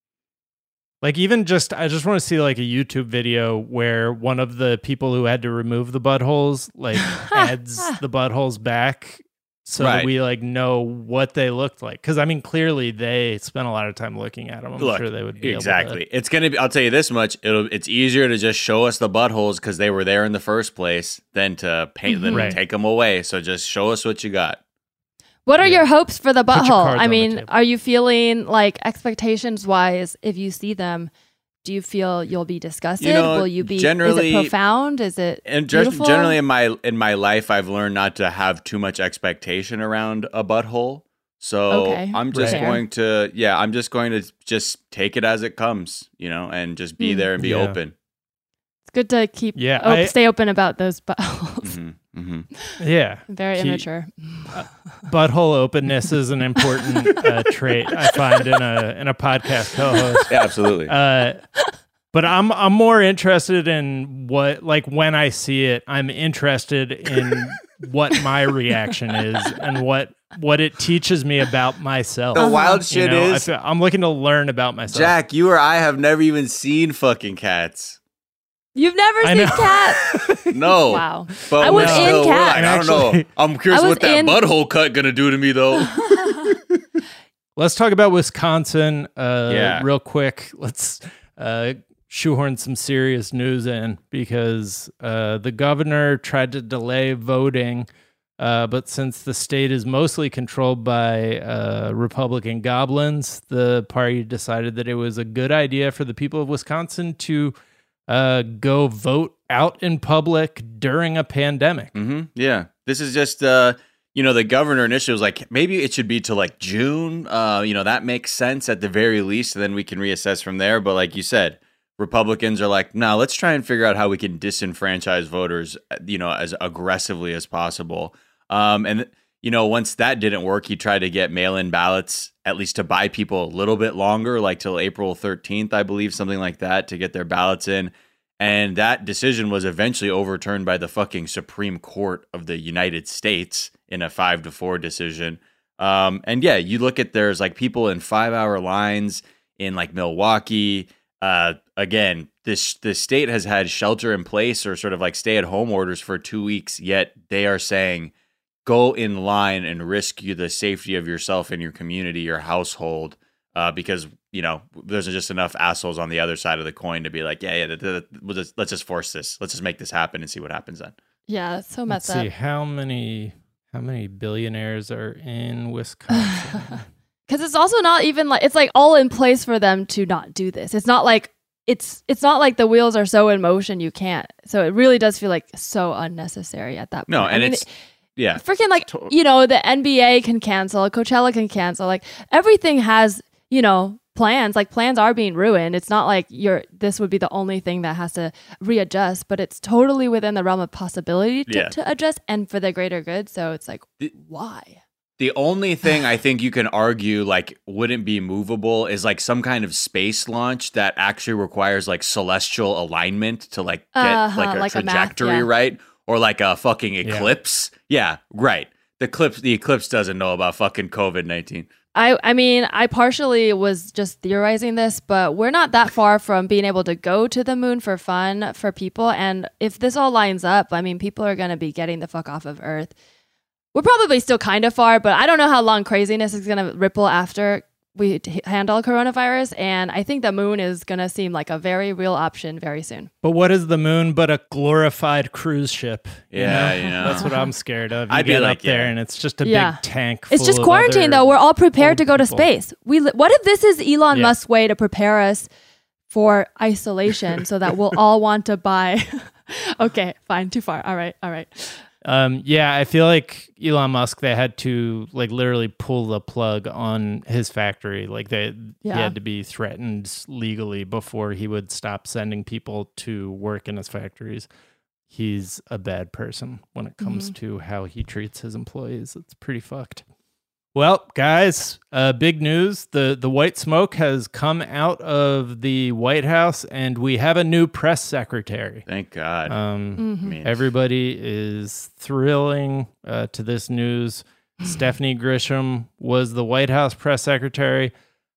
like even just, I just want to see like a YouTube video where one of the people who had to remove the buttholes like adds the buttholes back so that Right. we like know what they looked like. Because I mean, clearly they spent a lot of time looking at them. I'm Look, sure they would be exactly. able to. It's gonna be. I'll tell you this much: it'll. It's easier to just show us the buttholes because they were there in the first place than to paint them Right. and take them away. So just show us what you got. What are Yeah. your hopes for the Put your butthole? cards I on the mean, table. are you feeling like expectations wise, if you see them, do you feel you'll be disgusted? You know, Will you be generally- is it profound? Is it And just beautiful? generally in my in my life, I've learned not to have too much expectation around a butthole. So Okay, I'm just fair. going to, yeah, I'm just going to just take it as it comes, you know, and just be Hmm. there and be Yeah. open. It's good to keep Yeah, op- I- stay open about those buttholes. hmm hmm Yeah. Very Keep- immature. Butthole openness is an important uh, trait I find in a in a podcast co-host. Yeah, absolutely. Uh, but I'm I'm more interested in what, like, when I see it, I'm interested in what my reaction is and what what it teaches me about myself. The wild You shit know, I is, feel- I'm looking to learn about myself. Jack, you or I have never even seen fucking cats. You've never I seen know. cats? No. Wow. But I was we're in still- we're Cats. like, I don't know. Actually- I'm curious I was what that in- butthole cut gonna do to me though. Let's talk about Wisconsin uh, Yeah. real quick. Let's uh, shoehorn some serious news in, because uh, the governor tried to delay voting, uh, but since the state is mostly controlled by uh, Republican goblins, the party decided that it was a good idea for the people of Wisconsin to uh, go vote out in public during a pandemic. hmm Yeah, this is just uh, you know, the governor initially was like, maybe it should be to like June. Uh, you know, that makes sense at the very least, and then we can reassess from there. But like you said, Republicans are like, no, let's try and figure out how we can disenfranchise voters, you know, as aggressively as possible. Um, and you know, once that didn't work, he tried to get mail-in ballots, at least to buy people a little bit longer, like till April thirteenth, I believe, something like that, to get their ballots in. And that decision was eventually overturned by the fucking Supreme Court of the United States in a five to four decision. Um, and yeah, you look at there's like people in five hour lines in like Milwaukee. Uh, again, this the state has had shelter in place or sort of like stay at home orders for two weeks. Yet they are saying, go in line and risk you the safety of yourself and your community, your household, uh, because you know there's just enough assholes on the other side of the coin to be like, yeah, yeah, th- th- we'll just, let's just force this, let's just make this happen and see what happens then. Yeah, that's so Let's messed see up. how many how many billionaires are in Wisconsin. Because it's also not even like it's like all in place for them to not do this. It's not like it's it's not like the wheels are so in motion you can't. So it really does feel like so unnecessary at that point. No, I and mean, it's yeah, freaking like you know the N B A can cancel, Coachella can cancel. Like everything has you know plans. Like plans are being ruined. It's not like you're this would be the only thing that has to readjust, but it's totally within the realm of possibility to, Yeah. to adjust and for the greater good. So it's like The- why? The only thing I think you can argue like wouldn't be movable is like some kind of space launch that actually requires like celestial alignment to like get Uh-huh, like a like a math, trajectory yeah. right, or like a fucking eclipse. Yeah, right. The eclipse, the eclipse doesn't know about fucking COVID nineteen. I, I mean, I partially was just theorizing this, but we're not that far from being able to go to the moon for fun for people. And if this all lines up, I mean, people are going to be getting the fuck off of Earth. We're probably still kind of far, but I don't know how long craziness is going to ripple after we t- handle coronavirus. And I think the moon is going to seem like a very real option very soon. But what is the moon but a glorified cruise ship? you Yeah, know? you know. That's what I'm scared of. You I'd be get like, up there yeah. and it's just a Yeah. big tank. It's full just of quarantine, other though. We're all prepared old to go to people. space. We li- What if this is Elon Yeah. Musk's way to prepare us for isolation so that we'll all want to buy? Okay, fine. Too far. All right. All right. Um, yeah, I feel like Elon Musk, they had to like literally pull the plug on his factory. Like they, Yeah. he had to be threatened legally before he would stop sending people to work in his factories. He's a bad person when it comes Mhm. to how he treats his employees. It's pretty fucked. Well, guys, uh, big news. The the white smoke has come out of the White House and we have a new press secretary. Thank God. Um, Mhm. I mean, Everybody is thrilling uh, to this news. Stephanie Grisham was the White House press secretary,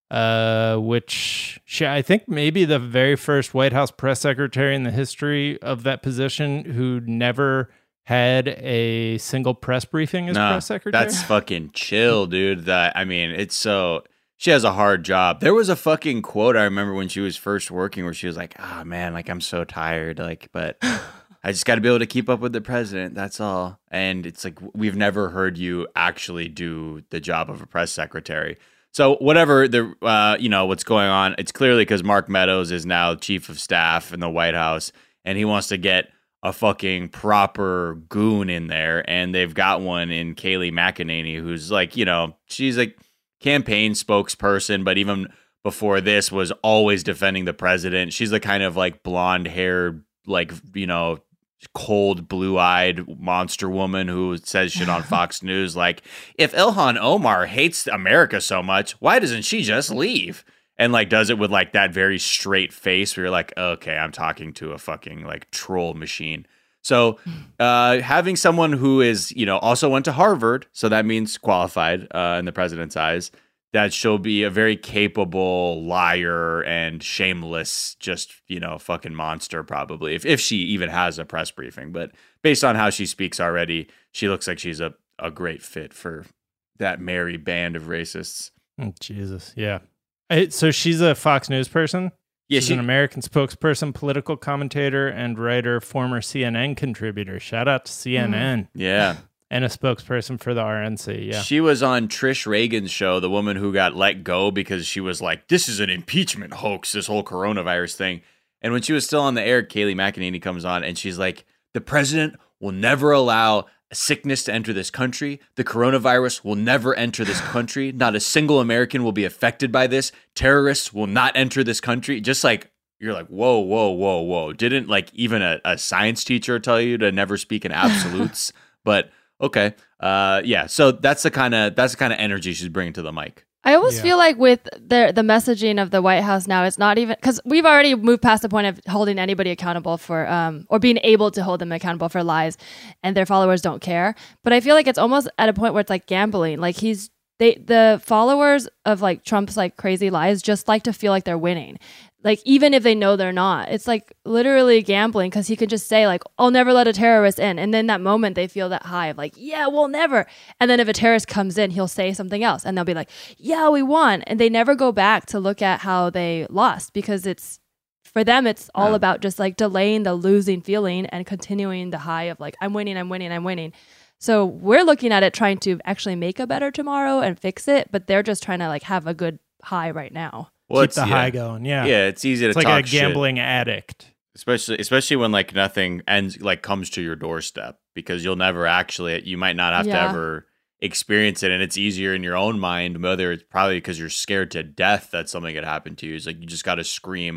uh, which she, I think maybe the very first White House press secretary in the history of that position who never had a single press briefing as no, press secretary. that's fucking chill, dude. That I mean, it's so she has a hard job. There was a fucking quote I remember when she was first working where she was like, "Oh man, like I'm so tired, like, but I just got to be able to keep up with the president. That's all." And it's like we've never heard you actually do the job of a press secretary. So whatever the uh, you know what's going on, it's clearly because Mark Meadows is now chief of staff in the White House, and he wants to get a fucking proper goon in there, and they've got one in Kayleigh McEnany, who's like, you know, she's a campaign spokesperson, but even before this was always defending the president. She's the kind of like blonde haired, like, you know, cold blue eyed monster woman who says shit on Fox News like, if Ilhan Omar hates America so much, why doesn't she just leave? And like does it with like that very straight face where you're like, okay, I'm talking to a fucking like troll machine. So uh, having someone who is, you know, also went to Harvard, so that means qualified uh, in the president's eyes, that she'll be a very capable liar and shameless, just, you know, fucking monster probably, if, if she even has a press briefing. But based on how she speaks already, she looks like she's a, a great fit for that merry band of racists. Oh, Jesus, yeah. Uh, So she's a Fox News person? Yeah, She's she- an American spokesperson, political commentator, and writer, former C N N contributor. Shout out to C N N. Yeah. And a spokesperson for the R N C, yeah. She was on Trish Reagan's show, the woman who got let go because she was like, this is an impeachment hoax, this whole coronavirus thing. And when she was still on the air, Kayleigh McEnany comes on and she's like, the president will never allow a sickness to enter this country. The coronavirus will never enter this country. Not a single American will be affected by this. Terrorists will not enter this country. Just like, you're like, whoa, whoa, whoa, whoa. Didn't like even a, a science teacher tell you to never speak in absolutes? But okay. Uh, yeah. So that's the kind of that's the kind of energy she's bringing to the mic. I almost Yeah. feel like with the the messaging of the White House now, it's not even because we've already moved past the point of holding anybody accountable for um or being able to hold them accountable for lies, and their followers don't care. But I feel like it's almost at a point where it's like gambling. Like he's they the followers of like Trump's like crazy lies just like to feel like they're winning. Like even if they know they're not, it's like literally gambling because he could just say like, I'll never let a terrorist in. And then that moment they feel that high of like, yeah, we'll never. And then if a terrorist comes in, he'll say something else and they'll be like, yeah, we won. And they never go back to look at how they lost because it's for them, it's all Yeah. about just like delaying the losing feeling and continuing the high of like, I'm winning, I'm winning, I'm winning. So we're looking at it trying to actually make a better tomorrow and fix it. But they're just trying to like have a good high right now. Well, Keep it's- the yeah. high going, yeah. Yeah, it's easy to It's like talk a shit. gambling addict. especially especially when like nothing ends like comes to your doorstep because you'll never actually you might not have Yeah. to ever experience it, and it's easier in your own mind, whether it's probably because you're scared to death that something could happen to you. It's like you just got to scream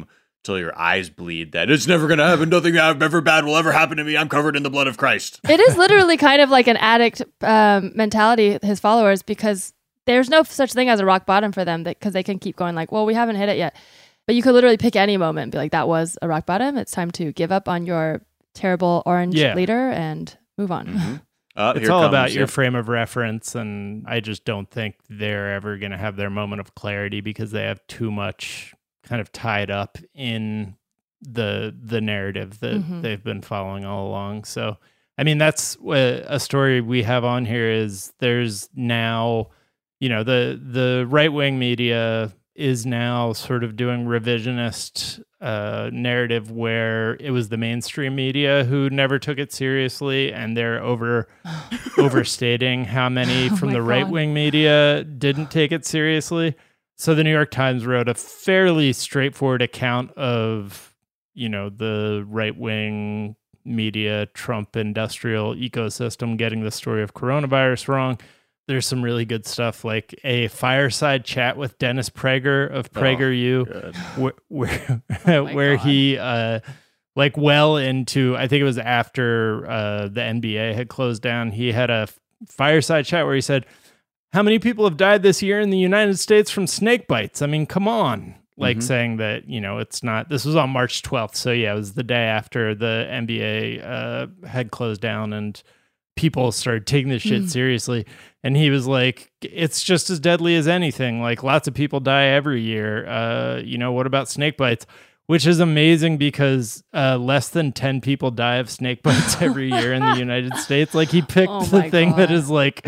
till your eyes bleed that it's never going to happen. Nothing ever bad will ever happen to me. I'm covered in the blood of Christ. It is literally kind of like an addict um, mentality, his followers, because there's no such thing as a rock bottom for them because they can keep going like, well, we haven't hit it yet. But you could literally pick any moment and be like, that was a rock bottom. It's time to give up on your terrible orange Yeah. leader and move on. Mm-hmm. Uh, it's all about your frame of reference, and I just don't think they're ever going to have their moment of clarity because they have too much kind of tied up in the the narrative that Mhm. they've been following all along. So, I mean, that's a, a story we have on here is there's now, you know, the the right-wing media is now sort of doing revisionist uh, narrative where it was the mainstream media who never took it seriously, and they're over overstating how many Oh from my the God. right-wing media didn't take it seriously. So the New York Times wrote a fairly straightforward account of, you know, the right-wing media, Trump industrial ecosystem getting the story of coronavirus wrong. There's some really good stuff, like a fireside chat with Dennis Prager of PragerU, Oh, where where, where he uh, like well into, I think it was after uh, the N B A had closed down. He had a fireside chat where he said, "How many people have died this year in the United States from snake bites? I mean, come on." Like Mhm. saying that, you know, it's not, this was on March twelfth. So yeah, it was the day after the N B A uh, had closed down and people started taking this shit Mm. seriously. And he was like, it's just as deadly as anything. Like lots of people die every year. Uh, you know, what about snake bites? Which is amazing because uh, less than ten people die of snake bites every year in the United States. Like he picked Oh the my thing that God. is like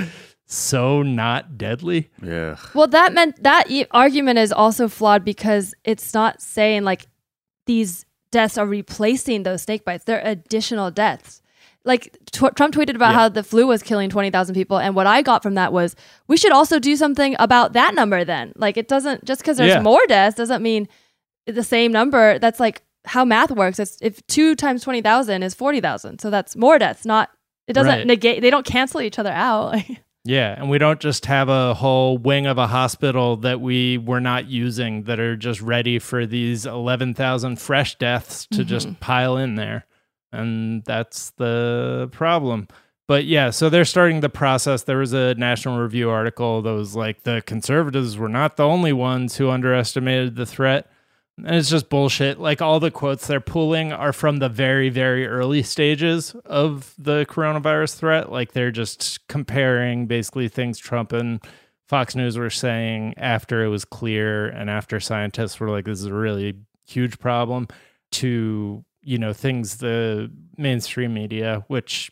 so not deadly. Yeah. Well, that meant that e- argument is also flawed because it's not saying like these deaths are replacing those snake bites. They're additional deaths. Like tw- Trump tweeted about Yeah. how the flu was killing twenty thousand people. And what I got from that was we should also do something about that number then. Like it doesn't, just because there's Yeah. more deaths doesn't mean the same number. That's like how math works. It's if two times twenty thousand is forty thousand. So that's more deaths, not, it doesn't Right. negate, they don't cancel each other out. Yeah, and we don't just have a whole wing of a hospital that we were not using that are just ready for these eleven thousand fresh deaths to just pile in there. And that's the problem. But yeah, so they're starting the process. There was a National Review article that was like, the conservatives were not the only ones who underestimated the threat. And it's just bullshit. Like all the quotes they're pulling are from the very, very early stages of the coronavirus threat. Like they're just comparing basically things Trump and Fox News were saying after it was clear and after scientists were like, this is a really huge problem, to, you know, things the mainstream media, which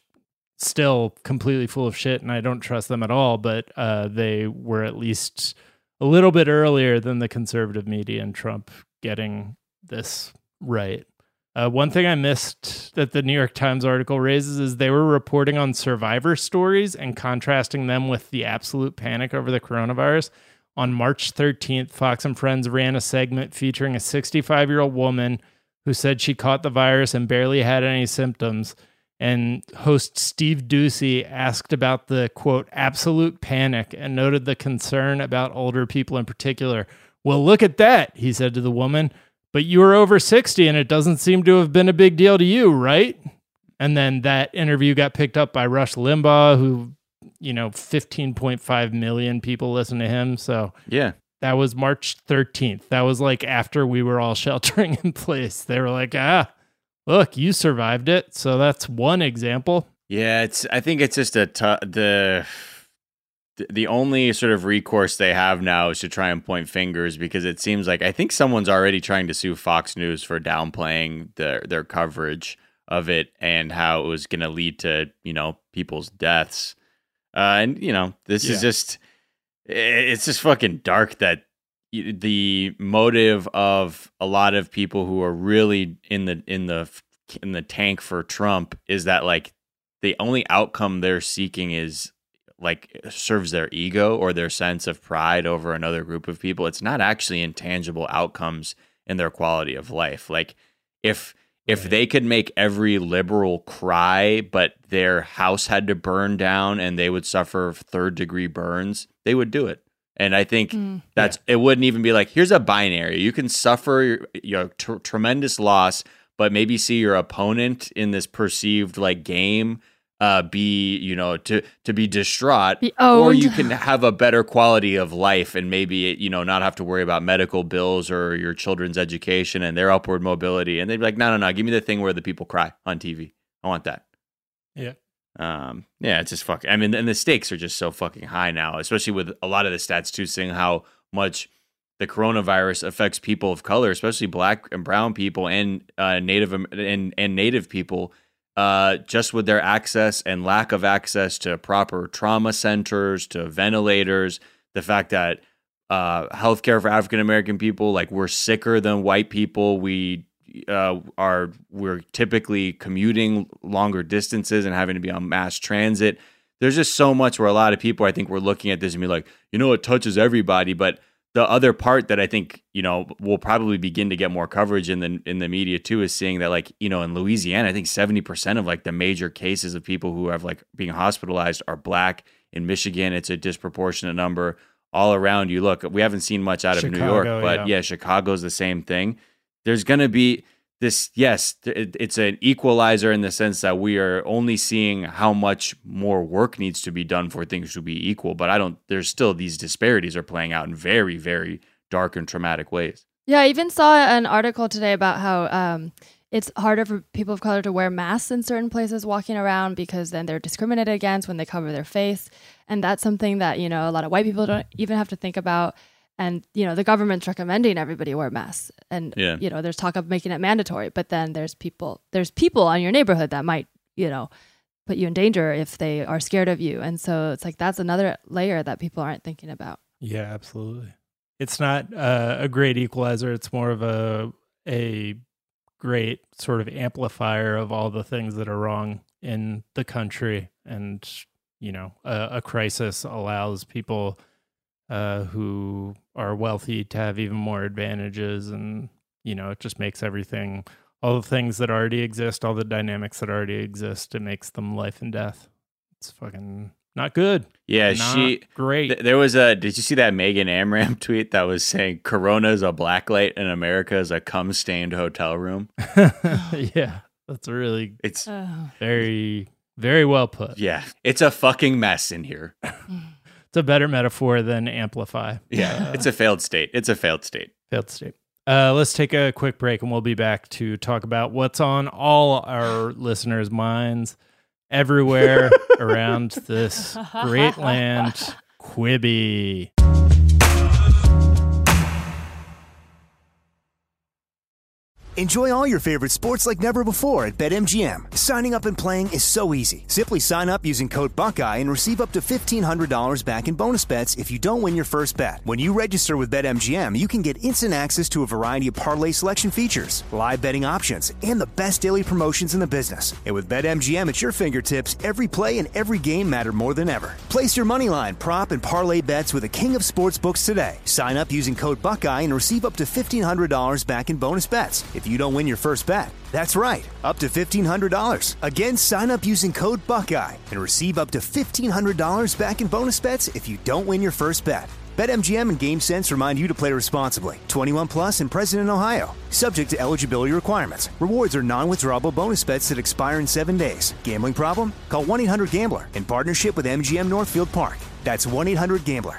still completely full of shit and I don't trust them at all, but uh, they were at least a little bit earlier than the conservative media and Trump getting this right. Uh, one thing I missed that the New York Times article raises is they were reporting on survivor stories and contrasting them with the absolute panic over the coronavirus. On March thirteenth, Fox and Friends ran a segment featuring a sixty-five-year-old woman who said she caught the virus and barely had any symptoms. And host Steve Doocy asked about the, quote, absolute panic and noted the concern about older people in particular. Well, look at that, he said to the woman. But you were over sixty and it doesn't seem to have been a big deal to you, right? And then that interview got picked up by Rush Limbaugh, who, you know, fifteen point five million people listen to him. So Yeah. that was March thirteenth. That was like after we were all sheltering in place. They were like, ah, look, you survived it. So that's one example. Yeah, it's. I think it's just a t- the the only sort of recourse they have now is to try and point fingers, because it seems like I think someone's already trying to sue Fox News for downplaying their their coverage of it and how it was going to lead to, you know, people's deaths. Uh, and you know, this Yeah. is just it's just fucking dark that the motive of a lot of people who are really in the in the in the tank for Trump is that like the only outcome they're seeking is like serves their ego or their sense of pride over another group of people. It's not actually intangible outcomes in their quality of life. Like if if Right. they could make every liberal cry, but their house had to burn down and they would suffer third degree burns, they would do it. And I think Mm. that's it wouldn't even be like, here's a binary. You can suffer you know, tr- tremendous loss, but maybe see your opponent in this perceived like game uh, be, you know, to to be distraught, Be or owned. you can have a better quality of life and maybe, you know, not have to worry about medical bills or your children's education and their upward mobility. And they'd be like, no, no, no, give me the thing where the people cry on T V. I want that. Yeah. Um, yeah, it's just fucking, I mean, and the stakes are just so fucking high now, especially with a lot of the stats too, saying how much the coronavirus affects people of color, especially black and brown people and uh, native and, and native people, uh, just with their access and lack of access to proper trauma centers, to ventilators, the fact that uh, healthcare for African American people, like we're sicker than white people. We uh, are we're typically commuting longer distances and having to be on mass transit. There's just so much where a lot of people, I think, we're looking at this and be like, you know, it touches everybody, but the other part that I think, you know, will probably begin to get more coverage in the in the media too is seeing that, like, you know, in Louisiana, I think seventy percent of like the major cases of people who have like being hospitalized are black. In Michigan, it's a disproportionate number. All around you look, we haven't seen much out of New York, Chicago, but yeah. yeah, Chicago's the same thing. There's going to be this, yes, it, it's an equalizer in the sense that we are only seeing how much more work needs to be done for things to be equal. But I don't, there's still these disparities are playing out in very, very dark and traumatic ways. Yeah, I even saw an article today about how um, it's harder for people of color to wear masks in certain places walking around because then they're discriminated against when they cover their face. And that's something that, you know, a lot of white people don't even have to think about. And, you know, the government's recommending everybody wear masks. And, Yeah. you know, there's talk of making it mandatory. But then there's people, there's people in your neighborhood that might, you know, put you in danger if they are scared of you. And so it's like that's another layer that people aren't thinking about. Yeah, absolutely. It's not uh, a great equalizer. It's more of a a great sort of amplifier of all the things that are wrong in the country. And, you know, a, a crisis allows people uh, who are wealthy to have even more advantages. And, you know, it just makes everything, all the things that already exist, all the dynamics that already exist, it makes them life and death. It's fucking not good. Yeah, Not she great. th- there was a. Did you see that Megan Amram tweet that was saying Corona is a blacklight and America is a cum stained hotel room? Yeah, that's really. It's Oh. very, very well put. Yeah, it's a fucking mess in here. It's a better metaphor than amplify. Yeah, Uh, it's a failed state. It's a failed state. failed state. Uh, let's take a quick break and we'll be back to talk about what's on all our listeners' minds everywhere around this great land, Quibi. Enjoy all your favorite sports like never before at BetMGM. Signing up and playing is so easy. Simply sign up using code Buckeye and receive up to fifteen hundred dollars back in bonus bets if you don't win your first bet. When you register with BetMGM, you can get instant access to a variety of parlay selection features, live betting options, and the best daily promotions in the business. And with BetMGM at your fingertips, every play and every game matter more than ever. Place your moneyline, prop, and parlay bets with the king of sportsbooks today. Sign up using code Buckeye and receive up to fifteen hundred dollars back in bonus bets if you don't win your first bet. That's right, up to fifteen hundred dollars. Again, sign up using code Buckeye and receive up to fifteen hundred dollars back in bonus bets if you don't win your first bet. BetMGM and GameSense remind you to play responsibly. twenty-one plus and present in Ohio. Subject to eligibility requirements. Rewards are non-withdrawable bonus bets that expire in seven days. Gambling problem? Call one eight hundred gambler in partnership with M G M Northfield Park. That's one eight hundred gambler.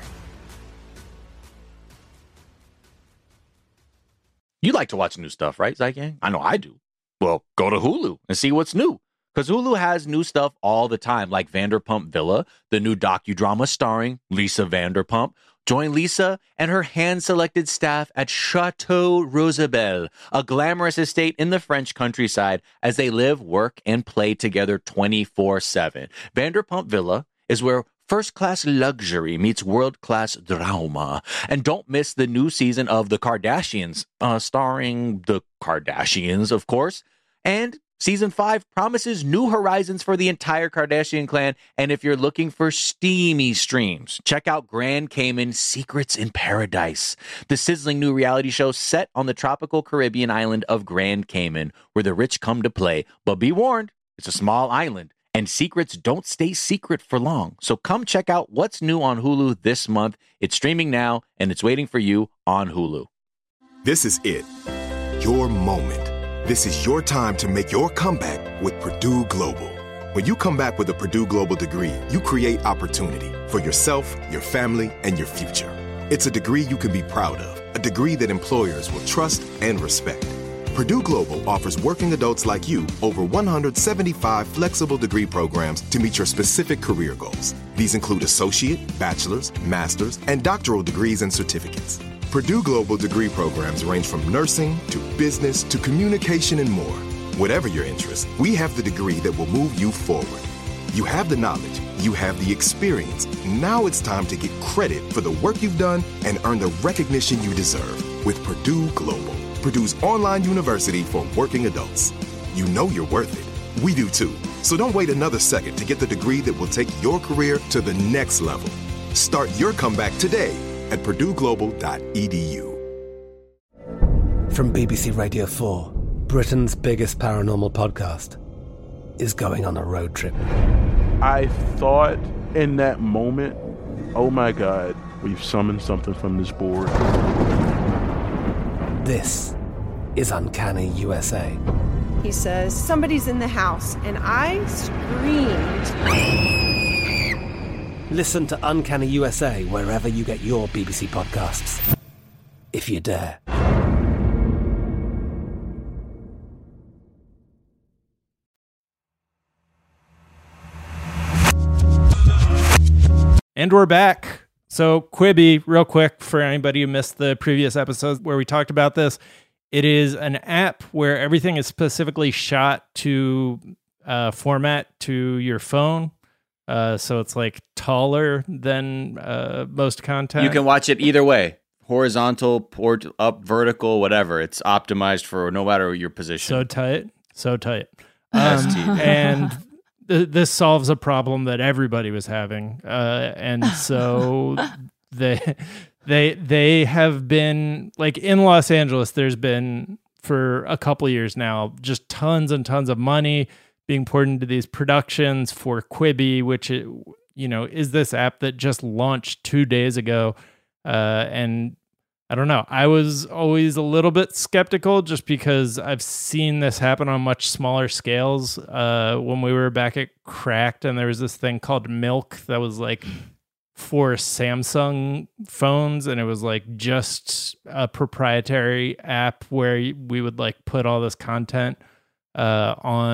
You like to watch new stuff, right, Zygang? I know I do. Well, go to Hulu and see what's new. Because Hulu has new stuff all the time, like Vanderpump Villa, the new docudrama starring Lisa Vanderpump. Join Lisa and her hand-selected staff at Chateau Rosabelle, a glamorous estate in the French countryside, as they live, work, and play together twenty-four seven. Vanderpump Villa is where first-class luxury meets world-class drama. And don't miss the new season of The Kardashians, uh, starring the Kardashians, of course. And season five promises new horizons for the entire Kardashian clan. And if you're looking for steamy streams, check out Grand Cayman Secrets in Paradise, the sizzling new reality show set on the tropical Caribbean island of Grand Cayman, where the rich come to play. But be warned, it's a small island, And secrets don't stay secret for long. So come check out what's new on Hulu this month. It's streaming now, and it's waiting for you on Hulu. This is it. Your moment. This is your time to make your comeback with Purdue Global. When you come back with a Purdue Global degree, you create opportunity for yourself, your family, and your future. It's a degree you can be proud of, a degree that employers will trust and respect. Purdue Global offers working adults like you over one hundred seventy-five flexible degree programs to meet your specific career goals. These include associate, bachelor's, master's, and doctoral degrees and certificates. Purdue Global degree programs range from nursing to business to communication and more. Whatever your interest, we have the degree that will move you forward. You have the knowledge, you have the experience. Now it's time to get credit for the work you've done and earn the recognition you deserve with Purdue Global, Purdue's online university for working adults. You know you're worth it. We do too. So don't wait another second to get the degree that will take your career to the next level. Start your comeback today at purdue global dot e d u. From B B C Radio four, Britain's biggest paranormal podcast is going on a road trip. I thought in that moment, oh my God, we've summoned something from this board. This is Uncanny U S A. He says, somebody's in the house, and I screamed. Listen to Uncanny U S A wherever you get your B B C podcasts, if you dare. And we're back. So Quibi, real quick, for anybody who missed the previous episodes where we talked about this, it is an app where everything is specifically shot to uh, format to your phone. Uh, so it's like taller than uh, most content. You can watch it either way. Horizontal, port up, vertical, whatever. It's optimized for no matter your position. So tight. So tight. Um, and th- this solves a problem that everybody was having. Uh, and so they, they, they have been, like in Los Angeles, there's been for a couple years now, just tons and tons of money being poured into these productions for Quibi, which, it, you know, is this app that just launched two days ago. Uh, and I don't know, I was always a little bit skeptical just because I've seen this happen on much smaller scales. Uh, when we were back at Cracked, and there was this thing called Milk that was like for Samsung phones, and it was like just a proprietary app where we would like put all this content uh,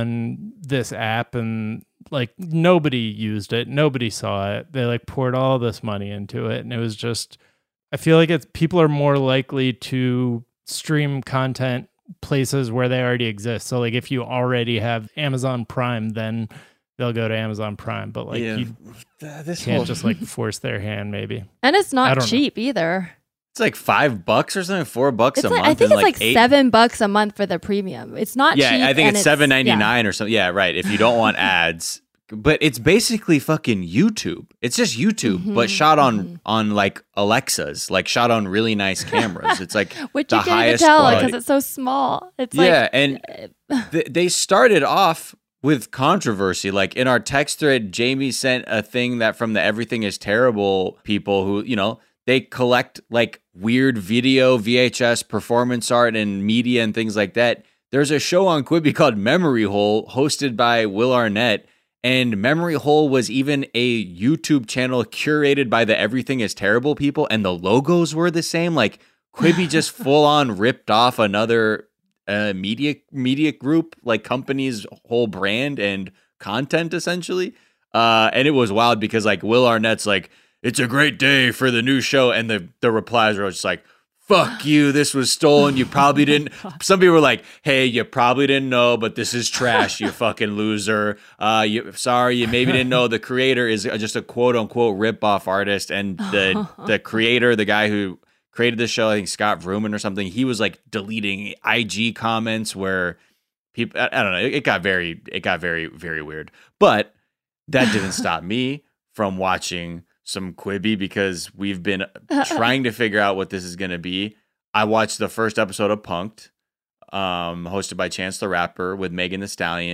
on this app, and like nobody used it, nobody saw it. They like poured all this money into it, and it was just, I feel like it's people are more likely to stream content places where they already exist. So like if you already have Amazon Prime, then they'll go to Amazon Prime, but like Yeah. you This can't whole- just like force their hand maybe. And it's I not don't know. cheap either. It's like five bucks or something, four bucks It's a like, month. I think and it's like, eight- seven bucks a month for the premium. It's not Yeah, cheap. I think and it's seven ninety yeah. nine or something. Yeah, right. If you don't want ads, but it's basically fucking YouTube. It's just YouTube, Mm-hmm, but shot on on like Alexas, like shot on really nice cameras. It's like Which the you can't even highest tell quality. because it's so small. It's yeah, like, and th- they started off with controversy. Like in our text thread, Jamie sent a thing that from the Everything is Terrible people who, you know, they collect like weird video, V H S, performance art, and media and things like that. There's a show on Quibi called Memory Hole, hosted by Will Arnett. And Memory Hole was even a YouTube channel curated by the Everything is Terrible people, and the logos were the same. Like Quibi just full on ripped off another uh, media media group, like company's whole brand and content essentially. Uh, and it was wild because like Will Arnett's like, it's a great day for the new show, and the the replies were just like, fuck you, this was stolen. You probably didn't. Some people were like, hey, you probably didn't know, but this is trash, you fucking loser. Uh, you sorry, you maybe didn't know the creator is just a quote unquote rip-off artist. And the the creator, the guy who created this show, I think Scott Vrooman or something, he was like deleting I G comments where people, I, I don't know, it, it got very, it got very, very weird. But that didn't stop me from watching some Quibi because we've been trying to figure out what this is going to be. I watched the first episode of Punk'd, um, hosted by Chance the Rapper with Megan Thee Stallion.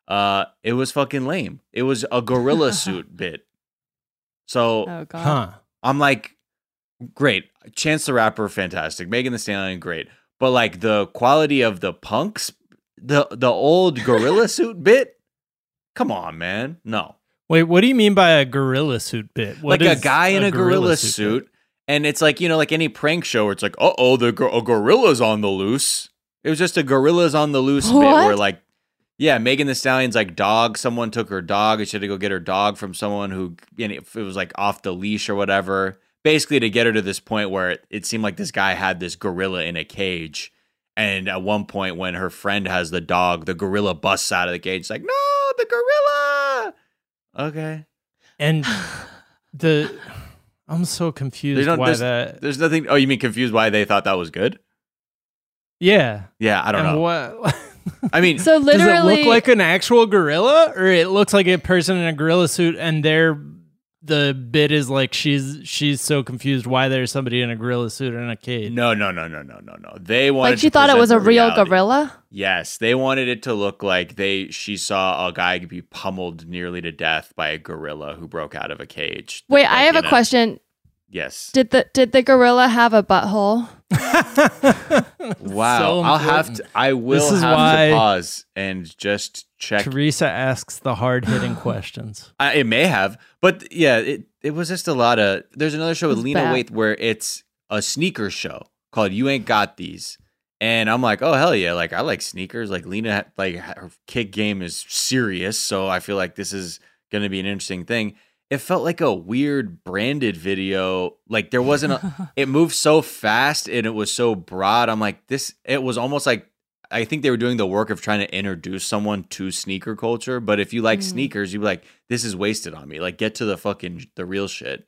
Uh, it was fucking lame. It was a gorilla suit bit. So Oh god. Huh. I'm like, great. Chance the Rapper, fantastic. Megan Thee Stallion, great. But like the quality of the punks, the the old gorilla suit bit, come on, man. No. Wait, what do you mean by a gorilla suit bit? What Like a is guy in a gorilla, suit suit. bit? And it's like, you know, like any prank show where it's like, uh-oh, the go- a gorilla's on the loose. It was just a gorilla's on the loose bit What? where like, yeah, Megan Thee Stallion's like dog. Someone took her dog and she had to go get her dog from someone who, you know, it was like off the leash or whatever. Basically to get her to this point where it, it seemed like this guy had this gorilla in a cage. And at one point when her friend has the dog, the gorilla busts out of the cage. It's like, no, the gorilla. Okay. And the I'm so They confused don't- why there's, that. there's nothing. Oh, you mean confused why they thought that was good? Yeah. Yeah, I don't And know. What, I mean, So does it literally, look like an actual gorilla, or it looks like a person in a gorilla suit, and their the bit is like she's she's so confused why there's somebody in a gorilla suit in a cage. no, no, no, no, no, no, no. They wanted like she to thought it present was a the real reality. gorilla. Yes, they wanted it to look like they she saw a guy be pummeled nearly to death by a gorilla who broke out of a cage. Wait, Like, I have a in question. Yes. Did the did the gorilla have a butthole? Wow. So I'll have important. to. I will This is have why to pause and just check. Teresa asks the hard hitting questions. I, it may have, but yeah, it it was just a lot of. There's another show with It's Lena bad. Waithe where it's a sneaker show called "You Ain't Got These," and I'm like, oh hell yeah, like I like sneakers. Like Lena, like her kick game is serious, so I feel like this is gonna be an interesting thing. It felt like a weird branded video. Like there wasn't a. It moved so fast and it was so broad. I'm like this. It was almost like. I think they were doing the work of trying to introduce someone to sneaker culture. But if you like Mm. sneakers, you'd be like, this is wasted on me. Like, get to the fucking, the real shit.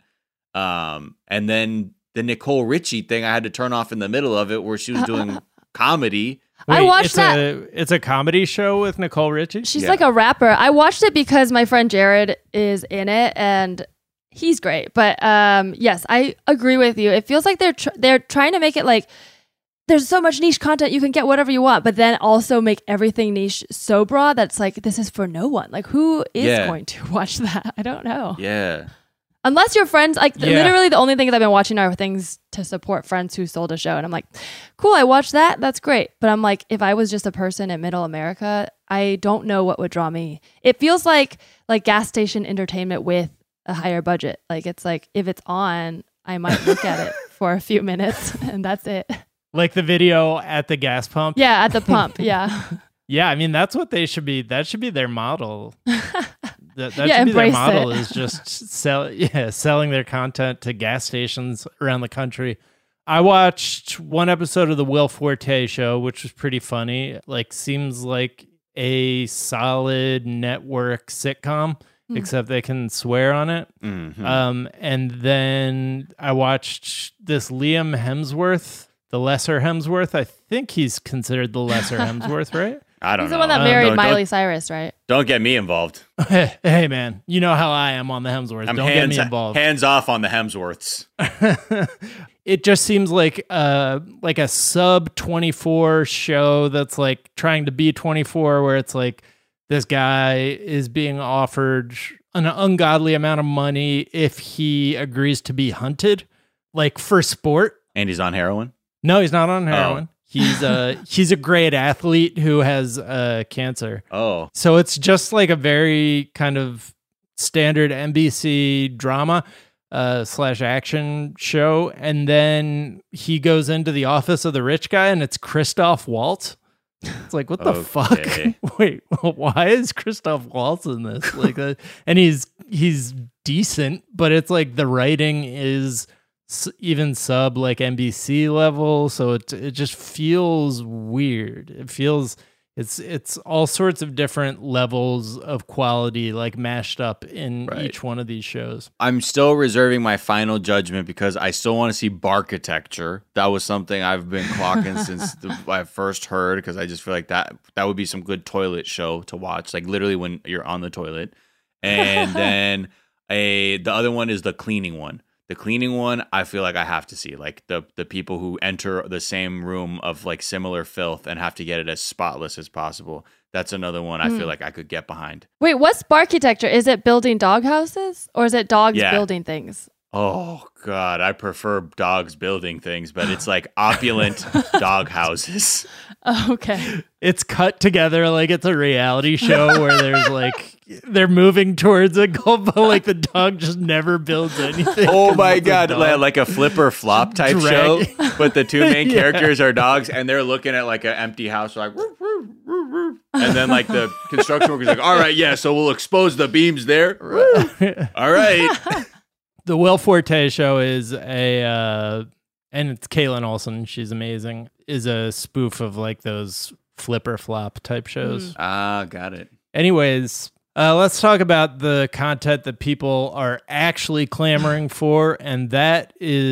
Um, and then the Nicole Richie thing, I had to turn off in the middle of it where she was doing comedy. I Wait, watched it's that- A, it's a comedy show with Nicole Richie. She's Yeah. like a rapper. I watched it because my friend Jared is in it and he's great. But um, yes, I agree with you. It feels like they're tr- they're trying to make it like there's so much niche content you can get whatever you want, but then also make everything niche so broad that's like this is for no one. Like who is Yeah. going to watch that? I don't know. Yeah. Unless your friends, like th- Yeah. literally the only things I've been watching are things to support friends who sold a show. And I'm like, cool, I watched that. That's great. But I'm like, if I was just a person in middle America, I don't know what would draw me. It feels like like gas station entertainment with a higher budget. Like it's like if it's on, I might look at it for a few minutes and that's it. Like the video at the gas pump. Yeah, at the pump. Yeah. Yeah, I mean that's what they should be. That should be their model. That, that Yeah, should be their embrace model it. is just sell yeah, selling their content to gas stations around the country. I watched one episode of the Will Forte show, which was pretty funny. Like seems like a solid network sitcom, Hmm. except they can swear on it. Mhm. Um, and then I watched this Liam Hemsworth, the lesser Hemsworth. I think he's considered the lesser Hemsworth, right? I don't He's know. the one that Uh, married don't- Miley don't- Cyrus, right? Don't get me involved. Hey, man, you know how I am on the Hemsworth. I'm Don't hands, get me involved. hands off on the Hemsworths. It just seems like uh like a sub twenty-four show that's like trying to be twenty-four, where it's like this guy is being offered an ungodly amount of money if he agrees to be hunted, like for sport. And he's on heroin. No, he's not on Oh. heroin. He's a he's a great athlete who has uh, cancer. Oh. So it's just like a very kind of standard N B C drama uh, slash action show, and then he goes into the office of the rich guy, and it's Christoph Waltz. It's like, what the Okay. fuck? Wait, why is Christoph Waltz in this? Like, uh, and he's he's decent, but it's like the writing is s- even sub like N B C level, so it it just feels weird. It feels it's it's all sorts of different levels of quality like mashed up in Right. each one of these shows. I'm still reserving my final judgment because I still want to see Barkitecture. That was something I've been clocking since the, I first heard, because I just feel like that that would be some good toilet show to watch, like literally when you're on the toilet. And then a the other one is the cleaning one. The cleaning one, I feel like I have to see. Like the the people who enter the same room of like similar filth and have to get it as spotless as possible. That's another one I Hmm. feel like I could get behind. Wait, what's Sparkitecture? Is it building dog houses or is it dogs Yeah. building things? Oh God, I prefer dogs building things, but it's like opulent dog houses. Oh, okay. It's cut together like it's a reality show where there's like they're moving towards a goal, but like the dog just never builds anything. Oh my It's a God, dog. like, like a flipper flop type show, Drag- but the two main Yeah. characters are dogs, and they're looking at like an empty house, like, "Woof, woof, woof, woof." And then like the construction worker's like, all right, yeah, so we'll expose the beams there. All right. The Will Forte show is a, uh, and it's Caitlin Olsen. She's amazing. Is a spoof of like those flipper flop type shows. Ah, got it. Anyways, uh, let's talk about the content that people are actually clamoring for, and that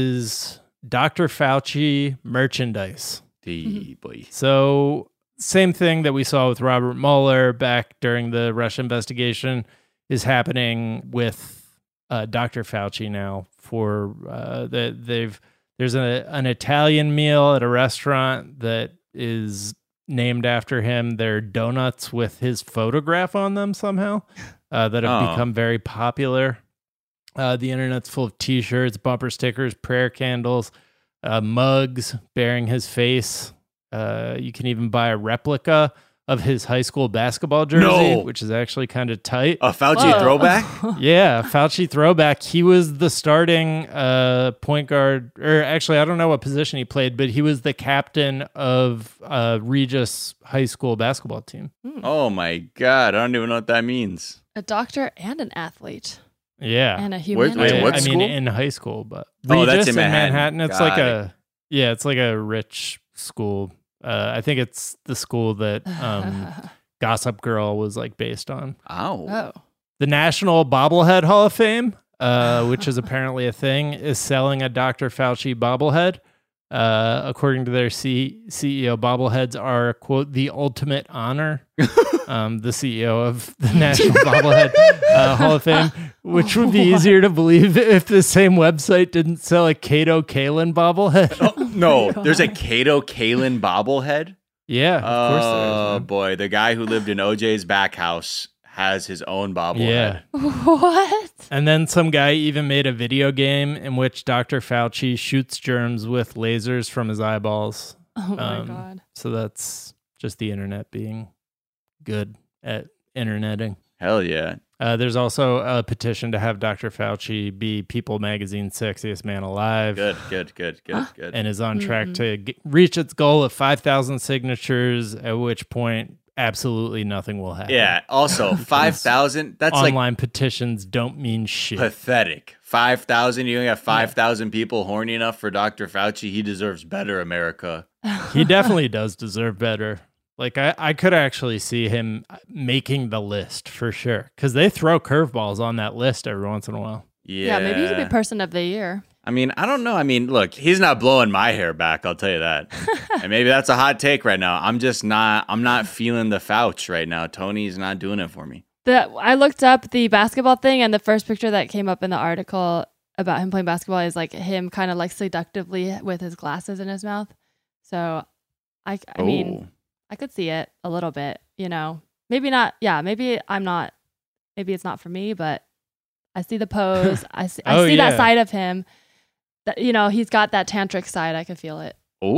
is Doctor Fauci merchandise. The boy. So, same thing that we saw with Robert Mueller back during the Russia investigation is happening with uh, Doctor Fauci now. For uh, the, they've there's a, an Italian meal at a restaurant that is named after him. They're donuts with his photograph on them somehow uh, that have Oh. become very popular. Uh, the internet's full of T-shirts, bumper stickers, prayer candles, uh, mugs bearing his face. Uh, you can even buy a replica of his high school basketball jersey, No. which is actually kind of tight. A Fauci Whoa. throwback? Yeah, Fauci throwback. He was the starting uh, point guard, or actually, I don't know what position he played, but he was the captain of uh, Regis High School basketball team. Oh my God, I don't even know what that means. A doctor and an athlete Yeah. and a Where's- human. wait, I, what I mean, school? in high school, but Oh, that's Regis in Manhattan. It's Got like it. a yeah, it's like a rich school. Uh, I think it's the school that um, Gossip Girl was like based on. Ow. Oh. The National Bobblehead Hall of Fame, uh, which is apparently a thing, is selling a Doctor Fauci bobblehead. Uh, according to their C- CEO, bobbleheads are, quote, the ultimate honor. Um, the C E O of the National Bobblehead uh, Hall of Fame, which would be easier to believe if the same website didn't sell a Kato Kalin bobblehead. Oh, no, there's a Kato Kalin bobblehead. Yeah, of course there is. Oh man. boy, the guy who lived in O J's back house has his own bobblehead. Yeah. What? And then some guy even made a video game in which Doctor Fauci shoots germs with lasers from his eyeballs. Oh my Um, God. So that's just the internet being good at interneting. Hell yeah. Uh, there's also a petition to have Doctor Fauci be People Magazine's sexiest man alive. Good, good, good, good, good. And is on track Mhm. to get, reach its goal of five thousand signatures, at which point absolutely nothing will happen. Yeah. Also, five thousand. That's like Online petitions don't mean shit. pathetic. Five thousand. You only have five thousand people horny enough for Doctor Fauci. He deserves better, America. He definitely does deserve better. Like I, I could actually see him making the list for sure, because they throw curveballs on that list every once in a while. Yeah. Yeah, maybe he could be person of the year. I mean, I don't know. I mean, look, he's not blowing my hair back. I'll tell you that. And maybe that's a hot take right now. I'm just not. I'm not feeling the Fauci right now. Tony's not doing it for me. The I looked up the basketball thing, and the first picture that came up in the article about him playing basketball is like him kind of like seductively with his glasses in his mouth. So, I I mean, Oh. I could see it a little bit. You know, maybe not. Yeah, maybe I'm not. Maybe it's not for me, but I see the pose. I see, I Oh, see yeah. that side of him. That you know, he's got that tantric side. I could feel it.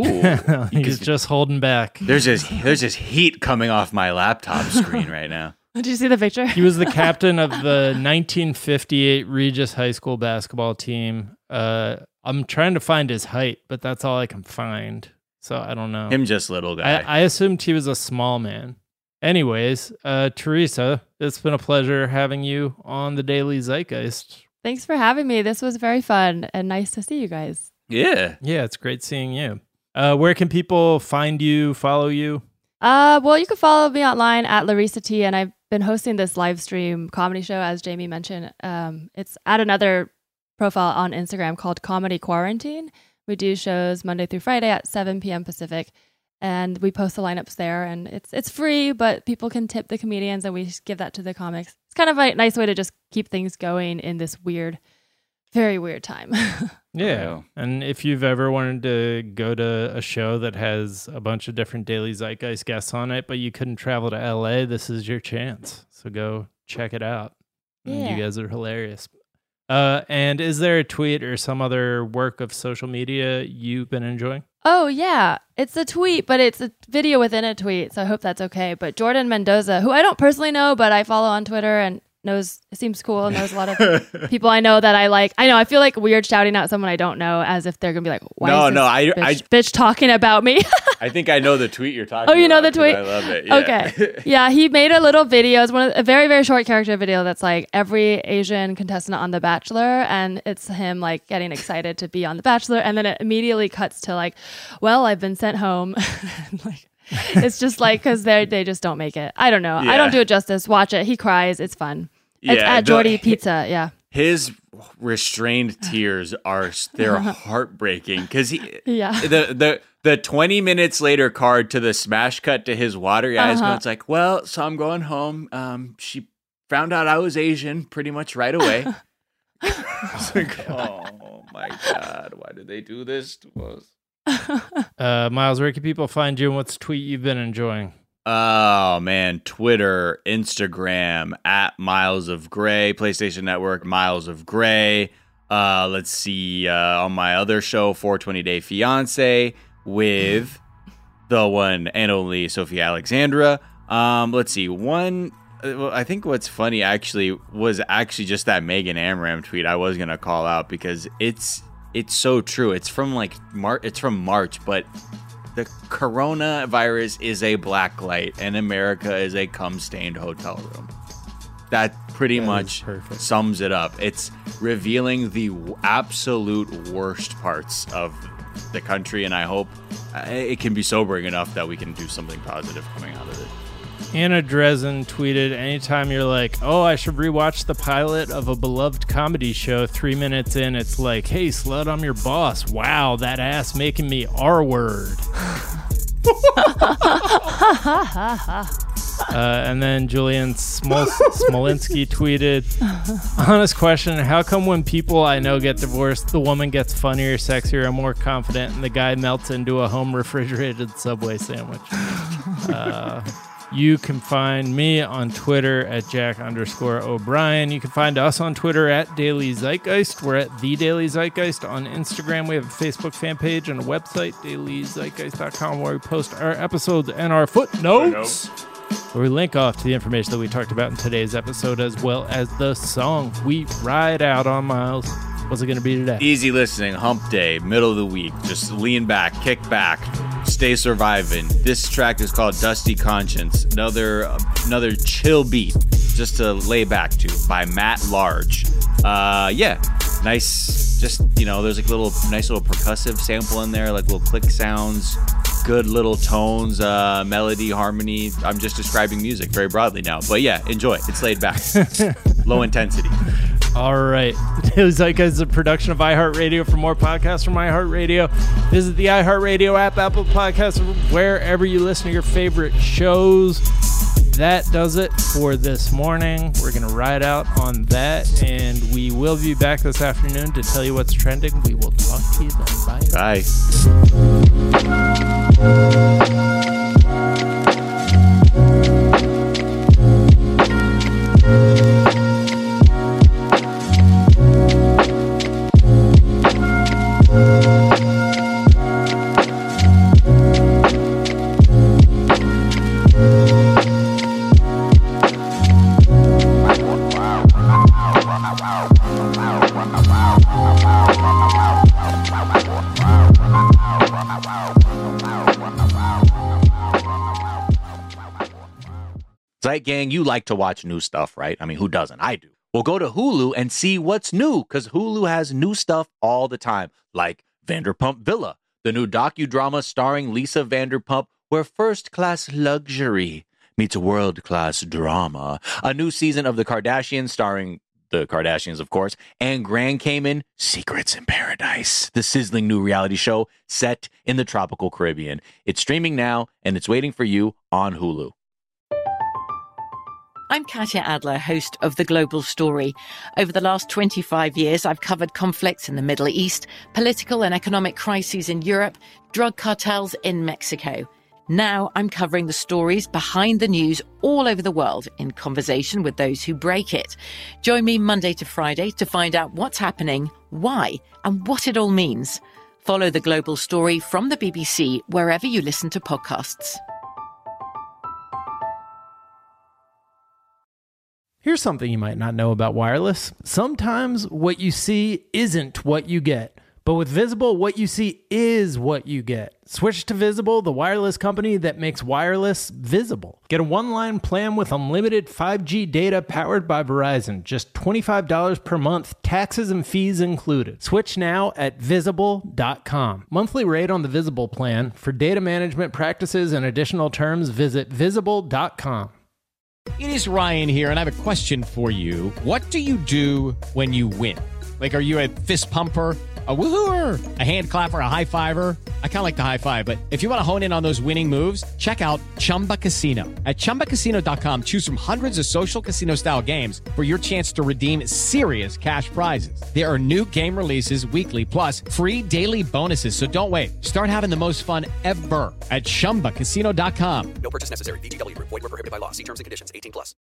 Oh, He's just holding back. there's this there's this heat coming off my laptop screen right now. Did you see the picture? He was the captain of the nineteen fifty-eight Regis High School basketball team. Uh, I'm trying to find his height, but that's all I can find. So I don't know. Him just little guy. I, I assumed he was a small man. Anyways, uh, Teresa, it's been a pleasure having you on the Daily Zeitgeist. Thanks for having me. This was very fun and nice to see you guys. yeah. Yeah, it's great seeing you. Uh, where can people find you, follow you? Uh, well, you can follow me online at Larissa T, and I've been hosting this live stream comedy show, as Jamie mentioned. Um, it's at another profile on Instagram called Comedy Quarantine. We do shows Monday through Friday at seven p.m. Pacific, and we post the lineups there. And it's it's free, but people can tip the comedians, and we give that to the comics. It's kind of a nice way to just keep things going in this weird very weird time. Yeah. And if you've ever wanted to go to a show that has a bunch of different Daily Zeitgeist guests on it, but you couldn't travel to L A, this is your chance. So go check it out. And Yeah. you guys are hilarious. Uh, and is there a tweet or some other work of social media you've been enjoying? Oh, yeah. It's a tweet, but it's a video within a tweet. So I hope that's okay. But Jordan Mendoza, who I don't personally know, but I follow on Twitter and knows, seems cool, knows a lot of people I know that I like. I know, I feel like weird shouting out someone I don't know as if they're going to be like, why No, is this no, I- bitch, I- bitch talking about me? I think I know the tweet you're talking Oh, about. you know the 'cause tweet? I love it. Yeah. Okay. Yeah, he made a little video. It's one of, a very, very short character video that's like every Asian contestant on The Bachelor. And it's him like getting excited to be on The Bachelor. And then it immediately cuts to like, well, I've been sent home. Like, it's just like, because they they just don't make it. I don't know. I Yeah. don't do it justice. Watch it. He cries. It's fun. It's Yeah, at the- Jordy Pizza. Yeah. His restrained tears are they're heartbreaking because he Yeah. the the the twenty minutes later card to the smash cut to his watery eyes Uh-huh. going, it's like, well, so I'm going home. Um, she found out I was Asian pretty much right away. It's like, oh my God, why did they do this to us? Uh, Miles, where can people find you and what's a tweet you've been enjoying? Oh man, Twitter, Instagram at Miles of Gray, PlayStation Network, Miles of Gray. Uh, let's see, uh, on my other show, four twenty Day Fiance, with the one and only Sophie Alexandra. Um, let's see, one. uh, I think what's funny actually was actually just that Megan Amram tweet I was gonna call out because it's it's so true. It's from like Mar- It's from March, but the coronavirus is a black light and America is a cum-stained hotel room. That pretty That is much perfect. sums it up. It's revealing the w- absolute worst parts of the country, and I hope uh, it can be sobering enough that we can do something positive coming out of it. Anna Dresden tweeted, anytime you're like, oh, I should rewatch the pilot of a beloved comedy show, three minutes in, it's like, hey, slut, I'm your boss. Wow, that ass making me R-word. Uh, and then Julian Smol- Smolinski tweeted, honest question, how come when people I know get divorced, the woman gets funnier, sexier, and more confident, and the guy melts into a home refrigerated Subway sandwich? Uh, you can find me on Twitter at Jack underscore O'Brien. You can find us on Twitter at Daily Zeitgeist. We're at The Daily Zeitgeist on Instagram. We have a Facebook fan page and a website, daily zeitgeist dot com, where we post our episodes and our footnotes, where we link off to the information that we talked about in today's episode, as well as the song we ride out on. Miles, what's it going to be today? Easy listening, hump day, middle of the week. Just lean back, kick back, stay surviving. This track is called Dusty Conscience. Another uh, another chill beat just to lay back to by Matt Large. Uh, yeah, nice. Just, you know, there's like a little nice little percussive sample in there, like little click sounds, good little tones, uh, melody, harmony. I'm just describing music very broadly now. But yeah, enjoy. It's laid back. Low intensity. All right. Daily Zeitgeist is a production of iHeartRadio. For more podcasts from iHeartRadio, visit the iHeartRadio app, Apple Podcasts, or wherever you listen to your favorite shows. That does it for this morning. We're going to ride out on that, and we will be back this afternoon to tell you what's trending. We will talk to you then. Bye. Bye. Zeit Gang, you like to watch new stuff, right? I mean, who doesn't? I do. Well, go to Hulu and see what's new, because Hulu has new stuff all the time, like Vanderpump Villa, the new docudrama starring Lisa Vanderpump, where first-class luxury meets world-class drama. A new season of The Kardashians starring the Kardashians, of course, and Grand Cayman, Secrets in Paradise, the sizzling new reality show set in the tropical Caribbean. It's streaming now, and it's waiting for you on Hulu. I'm Katya Adler, host of The Global Story. Over the last twenty-five years, I've covered conflicts in the Middle East, political and economic crises in Europe, drug cartels in Mexico. Now I'm covering the stories behind the news all over the world in conversation with those who break it. Join me Monday to Friday to find out what's happening, why, and what it all means. Follow The Global Story from the B B C wherever you listen to podcasts. Here's something you might not know about wireless. Sometimes what you see isn't what you get. But with Visible, what you see is what you get. Switch to Visible, the wireless company that makes wireless visible. Get a one-line plan with unlimited five G data powered by Verizon. Just twenty-five dollars per month, taxes and fees included. Switch now at visible dot com. Monthly rate on the Visible plan. For data management practices and additional terms, visit visible dot com. It is Ryan here, and I have a question for you. What do you do when you win? Like, are you a fist pumper, a woohooer, a hand clapper, a high fiver? I kind of like the high five, but if you want to hone in on those winning moves, check out Chumba Casino. At chumba casino dot com, choose from hundreds of social casino-style games for your chance to redeem serious cash prizes. There are new game releases weekly, plus free daily bonuses. So don't wait. Start having the most fun ever at chumba casino dot com. No purchase necessary. V G W. Void where prohibited by law. See terms and conditions. eighteen plus.